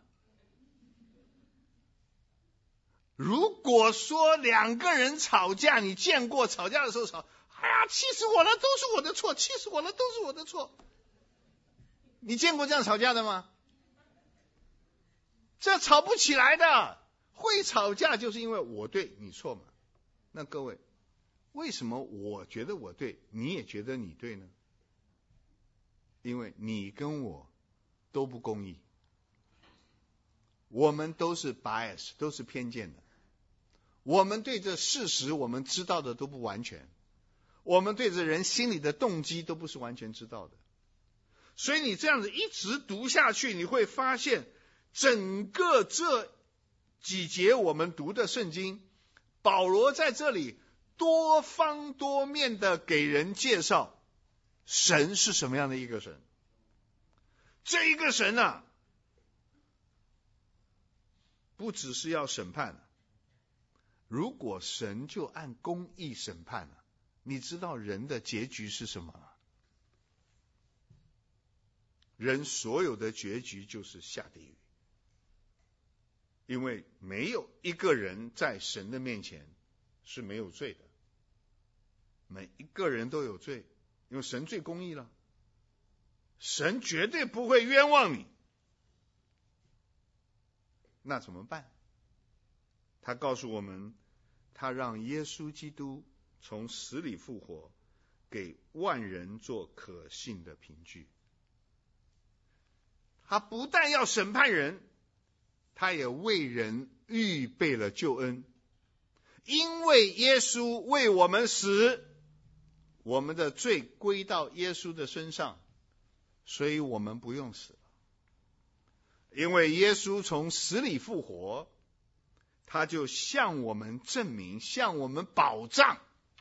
Speaker 1: 如果说两个人吵架，你见过吵架的时候吵，哎呀，气死我了，都是我的错，气死我了，都是我的错。你见过这样吵架的吗？这吵不起来的。会吵架就是因为我对你错嘛。那各位，为什么我觉得我对，你也觉得你对呢？因为你跟我都不公义，我们都是 bias， 都是偏见的。我们对这事实我们知道的都不完全，我们对这人心里的动机都不是完全知道的。所以你这样子一直读下去，你会发现整个这几节我们读的圣经，保罗在这里多方多面的给人介绍神是什么样的一个神。这一个神啊，不只是要审判，如果神就按公义审判了，你知道人的结局是什么吗？人所有的结局就是下地狱。因为没有一个人在神的面前是没有罪的，每一个人都有罪，因为神最公义了，神绝对不会冤枉你。那怎么办？他告诉我们，他让耶稣基督从死里复活，给万人做可信的凭据。他不但要审判人，他也为人预备了救恩。因为耶稣为我们死，我们的罪归到耶稣的身上，所以我们不用死了。因为耶稣从死里复活，他就向我们证明，向我们保障，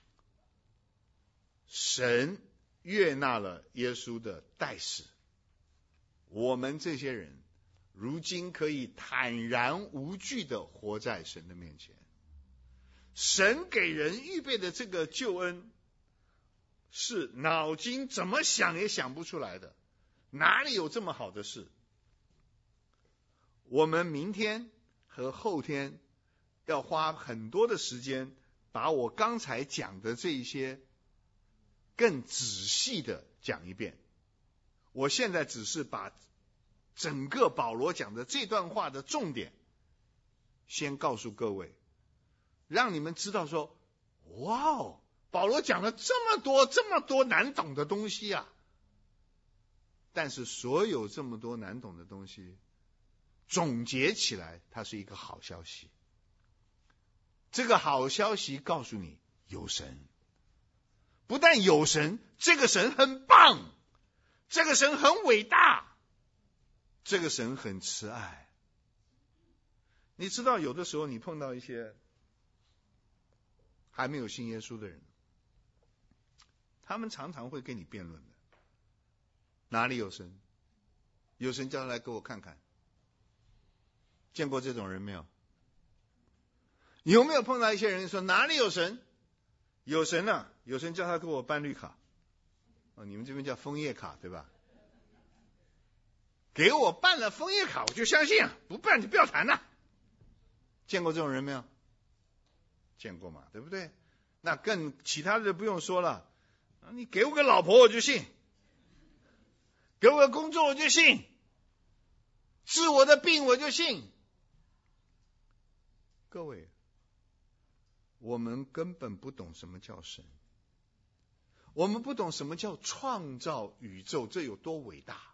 Speaker 1: 神悦纳了耶稣的代死。我们这些人如今可以坦然无惧地活在神的面前。神给人预备的这个救恩，是脑筋怎么想也想不出来的，哪里有这么好的事？ 我们明天和后天要花很多的时间，把我刚才讲的这一些更仔细的讲一遍。我现在只是把整个保罗讲的这段话的重点先告诉各位，让你们知道说，哇哦，保罗讲了这么多这么多难懂的东西啊！但是所有这么多难懂的东西总结起来，它是一个好消息。这个好消息告诉你，有神。不但有神，这个神很棒，这个神很伟大，这个神很慈爱。你知道有的时候你碰到一些还没有信耶稣的人，他们常常会跟你辩论的。哪里有神？有神叫他来给我看看。见过这种人没有？你有没有碰到一些人说哪里有神？有神啊，有神叫他给我办绿卡。哦，你们这边叫枫叶卡对吧？给我办了枫叶卡我就相信啊，不办就不要谈了。见过这种人没有？见过嘛，对不对？那更其他的不用说了，你给我个老婆我就信，给我个工作我就信，治我的病我就信。各位，我们根本不懂什么叫神，我们不懂什么叫创造宇宙，这有多伟大。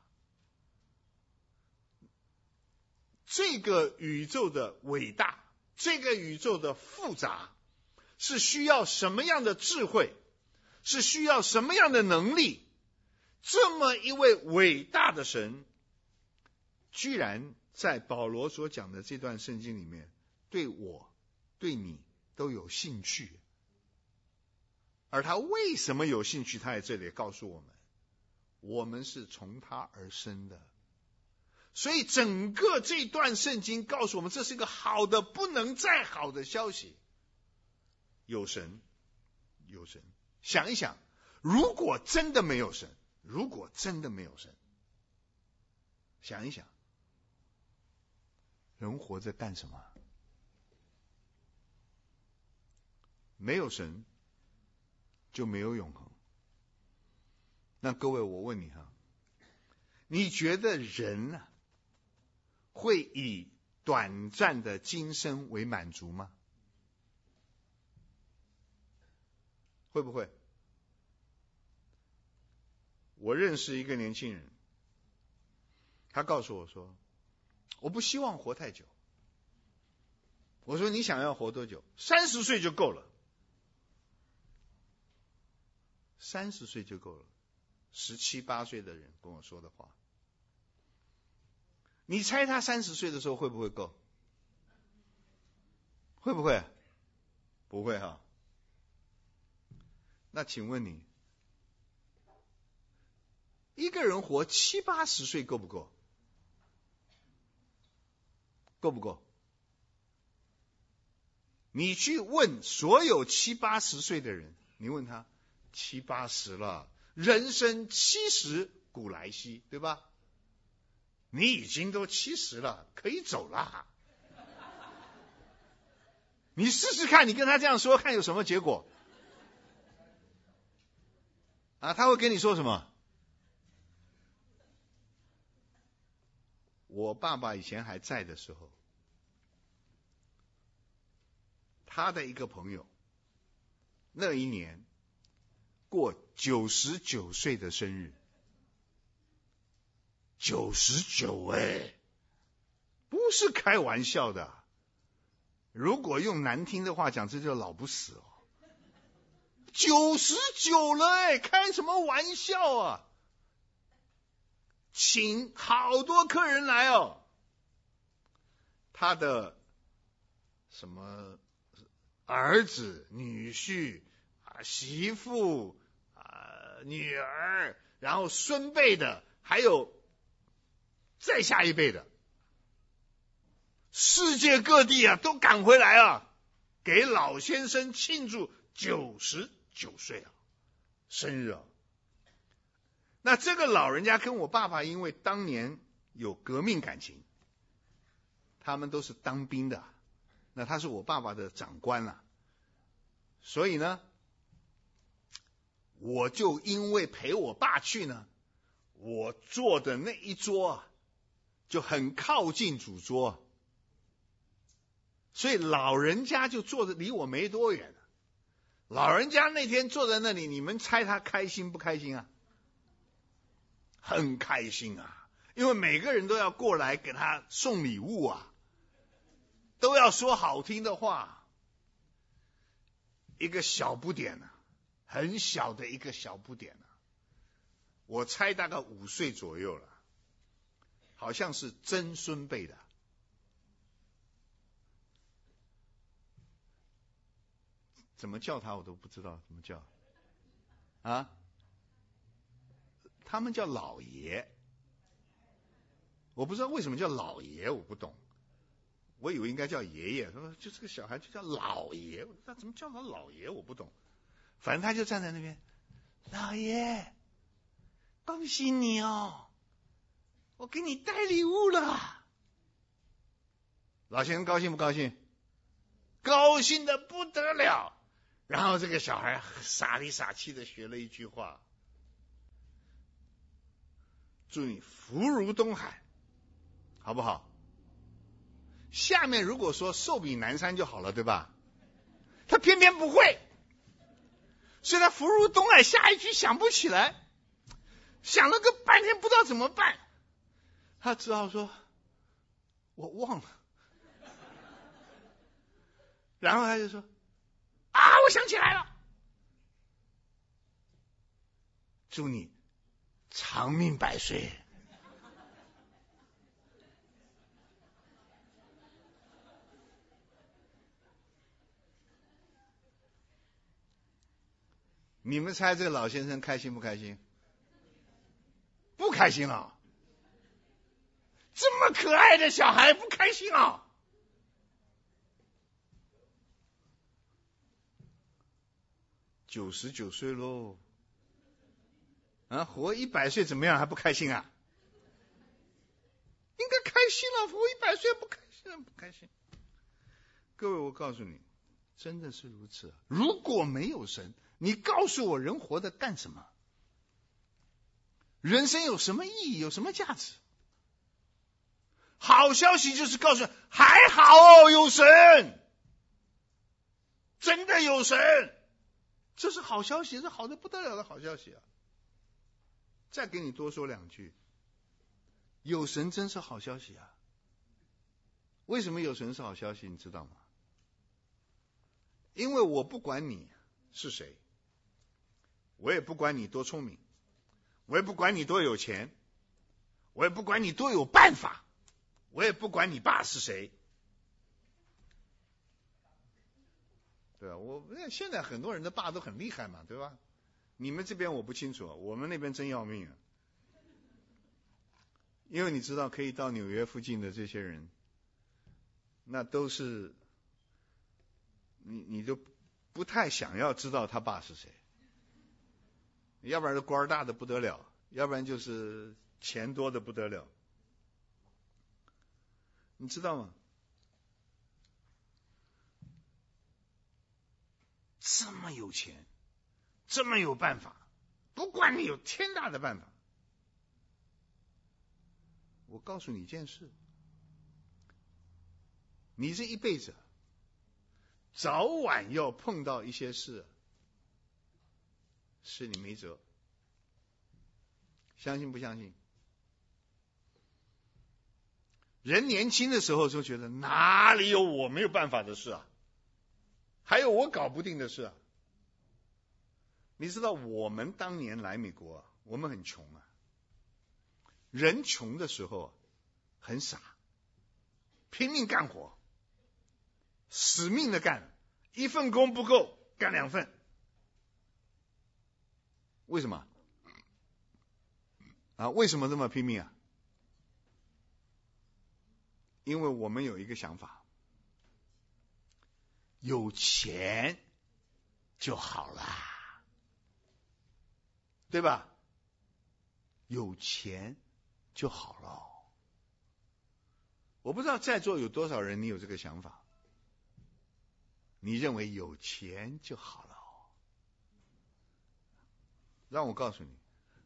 Speaker 1: 这个宇宙的伟大，这个宇宙的复杂，是需要什么样的智慧，是需要什么样的能力。这么一位伟大的神，居然在保罗所讲的这段圣经里面，对我对你都有兴趣。而他为什么有兴趣，他在这里告诉我们，我们是从他而生的。所以整个这段圣经告诉我们，这是一个好的不能再好的消息。有神，有神。想一想，如果真的没有神，如果真的没有神，想一想，人活着干什么？没有神就没有永恒。那各位，我问你哈，你觉得人啊会以短暂的今生为满足吗？会不会？我认识一个年轻人，他告诉我说，我不希望活太久。我说你想要活多久？三十岁就够了。三十岁就够了。十七八岁的人跟我说的话，你猜他三十岁的时候会不会够？会不会？不会哈。那请问你，一个人活七八十岁够不够？够不够？你去问所有七八十岁的人，你问他，七八十了，人生七十古来稀，对吧？你已经都七十了，可以走了。你试试看，你跟他这样说，看有什么结果？啊，他会跟你说什么？我爸爸以前还在的时候，他的一个朋友，那一年过九十九岁的生日。九十九哎，不是开玩笑的。如果用难听的话讲，这就老不死哦。九十九了哎，开什么玩笑啊！请好多客人来哦。他的什么儿子、女婿啊、媳妇啊、女儿，然后孙辈的，还有再下一辈的，世界各地啊都赶回来啊，给老先生庆祝九十九岁啊生日啊。那这个老人家跟我爸爸因为当年有革命感情， 他们都是当兵的，那他是我爸爸的长官了、啊，所以呢，我就因为陪我爸去呢，我坐的那一桌啊，就很靠近主桌，所以老人家就坐的离我没多远。老人家那天坐在那里，你们猜他开心不开心啊？很开心啊，因为每个人都要过来给他送礼物啊，都要说好听的话。一个小不点啊，很小的一个小不点啊，我猜大概五岁左右了，好像是曾孙辈的。怎么叫他我都不知道怎么叫啊？他们叫老爷，我不知道为什么叫老爷，我不懂，我以为应该叫爷爷，说就这个小孩就叫老爷，那怎么叫他老爷我不懂，反正他就站在那边，老爷，恭喜你哦，我给你带礼物了。老先生高兴不高兴？高兴的不得了。然后这个小孩傻里傻气的学了一句话，祝你福如东海，好不好？下面如果说寿比南山就好了，对吧？他偏偏不会，所以他福如东海下一句想不起来，想了个半天不知道怎么办，他只好说我忘了。然后他就说啊，我想起来了，祝你长命百岁。你们猜这个老先生开心不开心？不开心了。这么可爱的小孩不开心啊？九十九岁喽，啊，活一百岁怎么样还不开心啊？应该开心了，活一百岁不开心不开心。各位，我告诉你，真的是如此。如果没有神，你告诉我人活着干什么？人生有什么意义？有什么价值？好消息就是告诉你，还好哦，有神，真的有神，这是好消息，是好的不得了的好消息啊！再给你多说两句，有神真是好消息啊！为什么有神是好消息？你知道吗？因为我不管你是谁，我也不管你多聪明，我也不管你多有钱，我也不管你多有办法，我也不管你爸是谁。对啊，我现在很多人的爸都很厉害嘛，对吧？你们这边我不清楚，我们那边真要命啊！因为你知道，可以到纽约附近的这些人，那都是你你都不太想要知道他爸是谁，要不然是官大的不得了，要不然就是钱多的不得了，你知道吗？这么有钱，这么有办法，不管你有天大的办法，我告诉你一件事，你这一辈子早晚要碰到一些事，是你没辙，相信不相信？人年轻的时候就觉得哪里有我没有办法的事啊，还有我搞不定的事啊。你知道我们当年来美国，我们很穷啊，人穷的时候很傻，拼命干活，死命的干，一份工不够干两份。为什么啊？为什么这么拼命啊？因为我们有一个想法，有钱就好啦，对吧？有钱就好了。 我不知道在座有多少人你有这个想法，你认为有钱就好了。让我告诉你，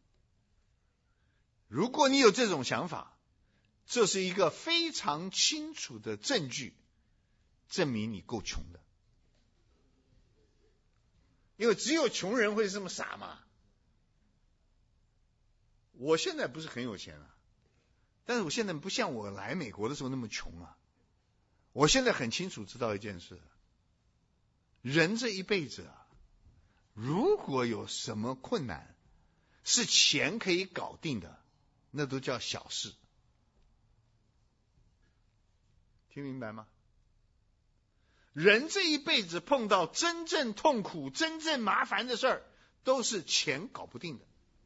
Speaker 1: 如果你有这种想法，这是一个非常清楚的证据，证明你够穷的。因为只有穷人会这么傻嘛。我现在不是很有钱啊，但是我现在不像我来美国的时候那么穷啊。我现在很清楚知道一件事，人这一辈子啊，如果有什么困难是钱可以搞定的，那都叫小事。听明白吗？人这一辈子碰到真正痛苦、真正麻烦的事儿，都是钱搞不定的。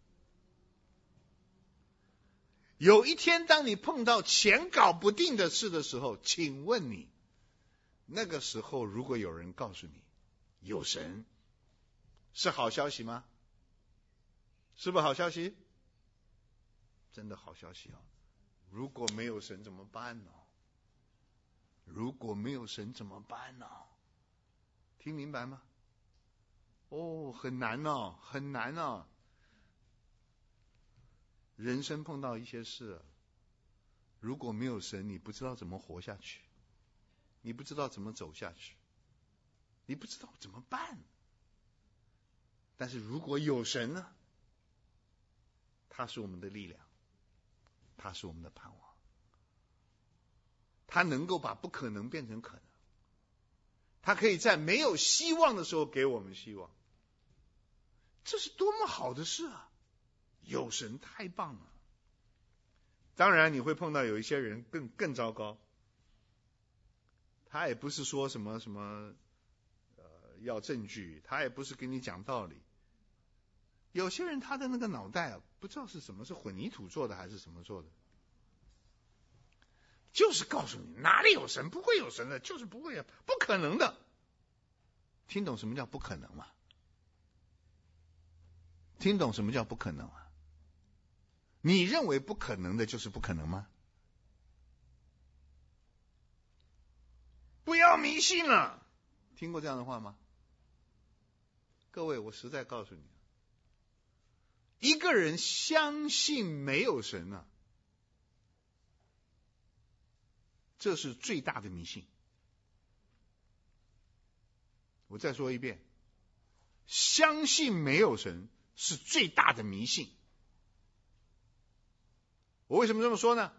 Speaker 1: 有一天当你碰到钱搞不定的事的时候，请问你，那个时候如果有人告诉你有神，是好消息吗？是不是好消息？真的好消息啊！如果没有神怎么办呢？如果没有神怎么办呢？听明白吗？哦，很难哦，很难哦。人生碰到一些事，如果没有神，你不知道怎么活下去，你不知道怎么走下去，你不知道怎么办。但是如果有神呢？他是我们的力量，他是我们的盼望，他能够把不可能变成可能，他可以在没有希望的时候给我们希望。这是多么好的事啊！有神太棒了。当然你会碰到有一些人更更糟糕，他也不是说什么什么呃要证据，他也不是跟你讲道理。有些人他的那个脑袋啊，不知道是什么，是混凝土做的还是什么做的，就是告诉你哪里有神，不会有神的，就是不会有，不可能的。听懂什么叫不可能吗？听懂什么叫不可能吗？你认为不可能的就是不可能吗？不要迷信了，听过这样的话吗？各位，我实在告诉你，一个人相信没有神啊，这是最大的迷信。我再说一遍，相信没有神是最大的迷信。我为什么这么说呢？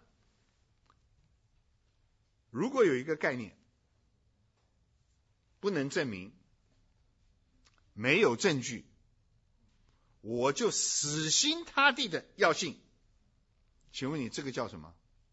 Speaker 1: 如果有一个概念不能证明，没有证据，我就死心塌地的要信，请问你这个叫什么？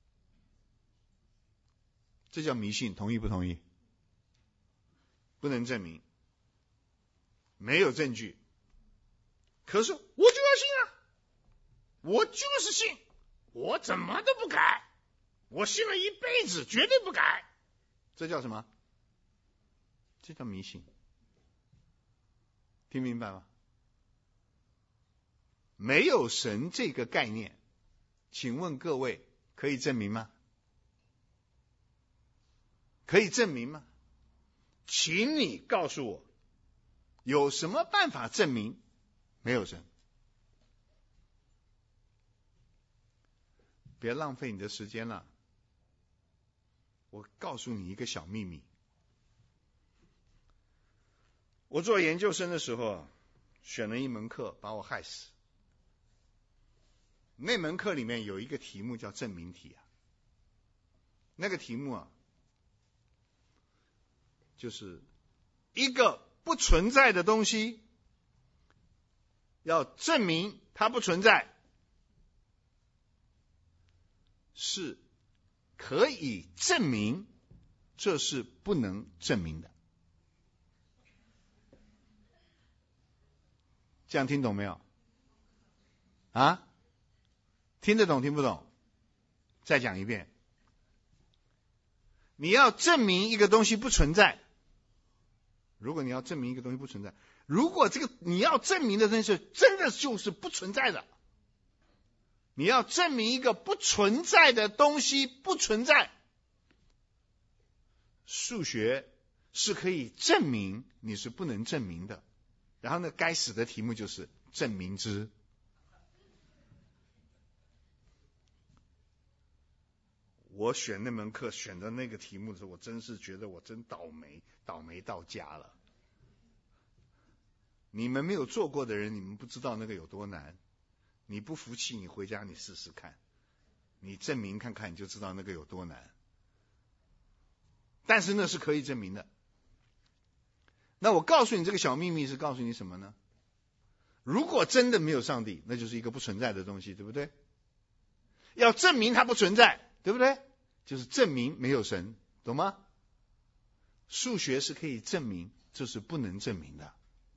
Speaker 1: 这叫迷信，同意不同意？不能证明，没有证据，可是我就要信啊，我就是信，我怎么都不改，我信了一辈子，绝对不改。这叫什么？这叫迷信。听明白吗？没有神这个概念，请问各位可以证明吗？可以证明吗？请你告诉我，有什么办法证明没有神？别浪费你的时间了。我告诉你一个小秘密。我做研究生的时候，选了一门课，把我害死。那门课里面有一个题目叫证明题啊。那个题目啊，就是一个不存在的东西，要证明它不存在，是可以证明，这是不能证明的。这样听懂没有？啊？听得懂听不懂？再讲一遍。你要证明一个东西不存在，如果你要证明一个东西不存在，如果这个你要证明的东西真的就是不存在的，你要证明一个不存在的东西不存在， 数学是可以证明你是不能证明的。然后呢，该死的题目就是证明之。我选那门课选的那个题目的时候，我真是觉得我真倒霉，倒霉到家了。你们没有做过的人，你们不知道那个有多难。你不服气，你回家你试试看，你证明看看，你就知道那个有多难。但是那是可以证明的。那我告诉你这个小秘密是告诉你什么呢？如果真的没有上帝，那就是一个不存在的东西，对不对？要证明它不存在，对不对？就是证明没有神，懂吗？数学是可以证明，这是不能证明的。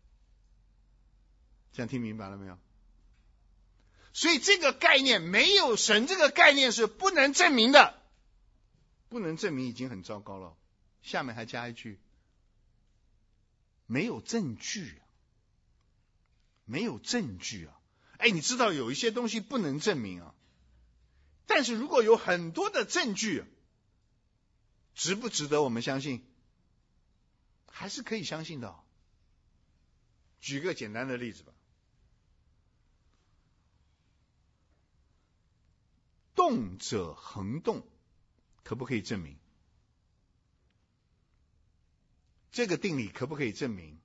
Speaker 1: 这样听明白了没有？所以这个概念，没有神这个概念是不能证明的。不能证明已经很糟糕了，下面还加一句，没有证据，没有证据啊！哎，你知道有一些东西不能证明啊，但是如果有很多的证据，值不值得我们相信？还是可以相信的哦。举个简单的例子吧，动者恒动，可不可以证明？这个定理可不可以证明？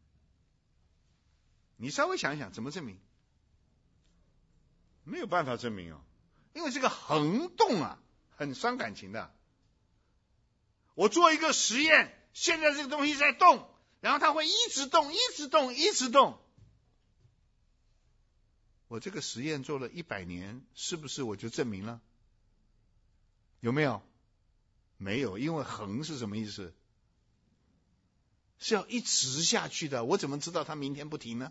Speaker 1: 你稍微想一想，怎么证明？没有办法证明哦，因为这个恒动啊，很伤感情的。我做一个实验，现在这个东西在动，然后它会一直动，一直动，一直动。我这个实验做了一百年，是不是我就证明了？有没有？没有，因为恒是什么意思？是要一直下去的，我怎么知道它明天不停呢？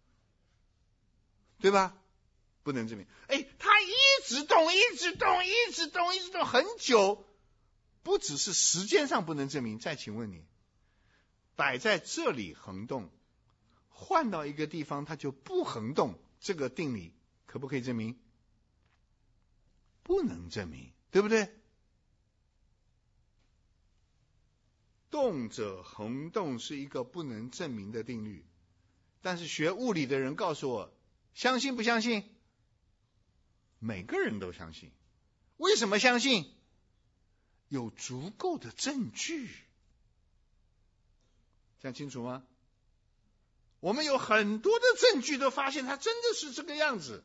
Speaker 1: 对吧？不能证明。哎，它一直动，一直动，一直动，一直动很久，不只是时间上不能证明。再请问你，摆在这里恒动，换到一个地方它就不恒动，这个定理可不可以证明？不能证明，对不对？动者恒动是一个不能证明的定律，但是学物理的人告诉我，相信不相信？每个人都相信。为什么相信？有足够的证据。这样清楚吗？我们有很多的证据都发现它真的是这个样子。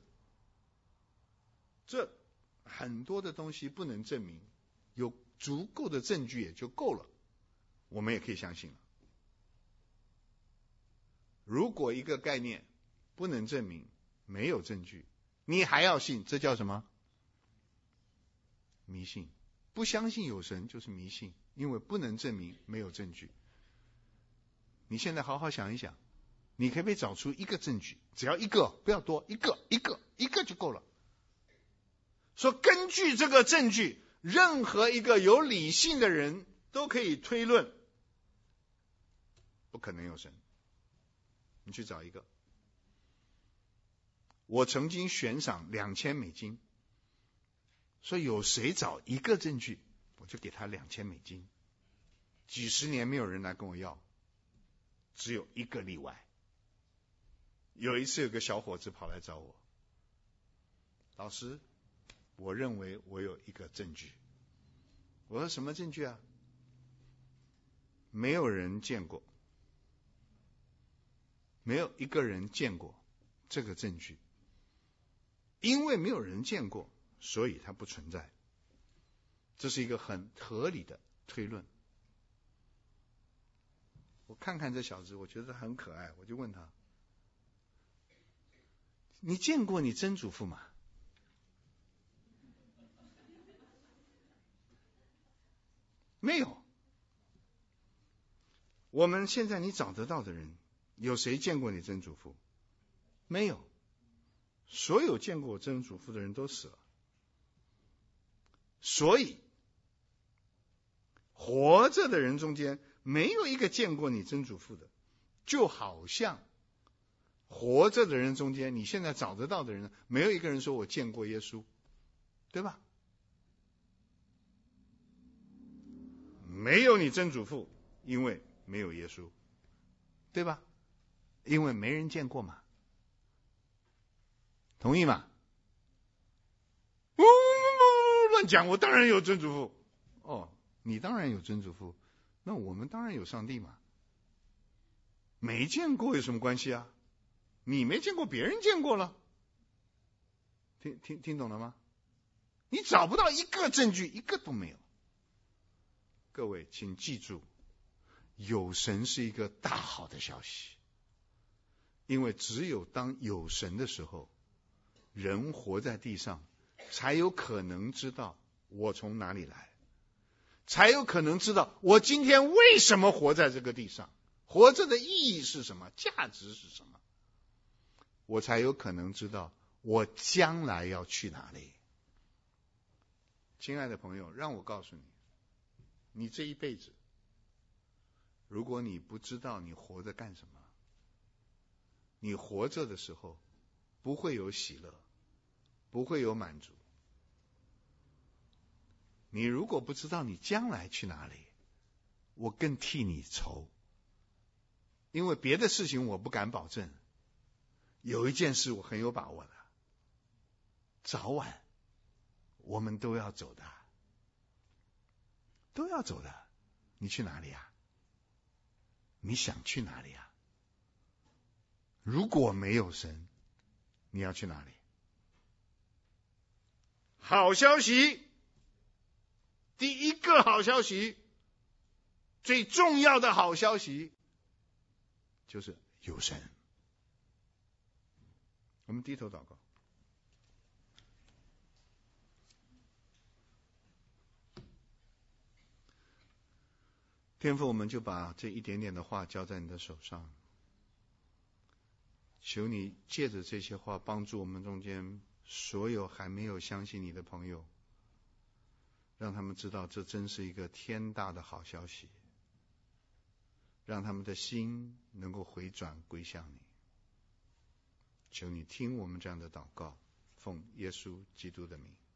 Speaker 1: 这很多的东西不能证明，有足够的证据也就够了，我们也可以相信了。如果一个概念不能证明，没有证据，你还要信，这叫什么？迷信。不相信有神就是迷信，因为不能证明，没有证据。你现在好好想一想，你可不可以找出一个证据？只要一个，不要多，一个一个一个就够了。说根据这个证据，任何一个有理性的人都可以推论，不可能有神。你去找一个。我曾经悬赏两千美金，说有谁找一个证据，我就给他两千美金。几十年没有人来跟我要，只有一个例外。有一次有个小伙子跑来找我，老师，我认为我有一个证据。我说什么证据啊？没有人见过，没有一个人见过这个证据，因为没有人见过，所以它不存在。这是一个很合理的推论。我看看这小子，我觉得很可爱，我就问他，你见过你曾祖父吗？没有。我们现在你找得到的人，有谁见过你曾祖父？没有。所有见过我曾祖父的人都死了。所以活着的人中间没有一个见过你曾祖父的，就好像活着的人中间你现在找得到的人，没有一个人说我见过耶稣，对吧？ 没有你曾祖父，因为没有耶稣，对吧？因为没人见过嘛，同意吗？哦，乱讲，我当然有曾祖父。哦，你当然有曾祖父，那我们当然有上帝嘛。没见过有什么关系啊？你没见过，别人见过了。听听听懂了吗？你找不到一个证据，一个都没有。各位，请记住，有神是一个大好的消息，因为只有当有神的时候，人活在地上，才有可能知道我从哪里来，才有可能知道我今天为什么活在这个地上，活着的意义是什么，价值是什么，我才有可能知道我将来要去哪里。亲爱的朋友，让我告诉你，你这一辈子，如果你不知道你活着干什么，你活着的时候不会有喜乐，不会有满足。你如果不知道你将来去哪里，我更替你愁，因为别的事情我不敢保证，有一件事我很有把握的，早晚我们都要走的，都要走的。你去哪里啊？你想去哪里啊？如果没有神，你要去哪里？好消息，第一个好消息，最重要的好消息，就是有神。我们低头祷告。天父，我们就把这一点点的话交在你的手上，求你借着这些话帮助我们中间所有还没有相信你的朋友，让他们知道这真是一个天大的好消息，让他们的心能够回转归向你。求你听我们这样的祷告，奉耶稣基督的名。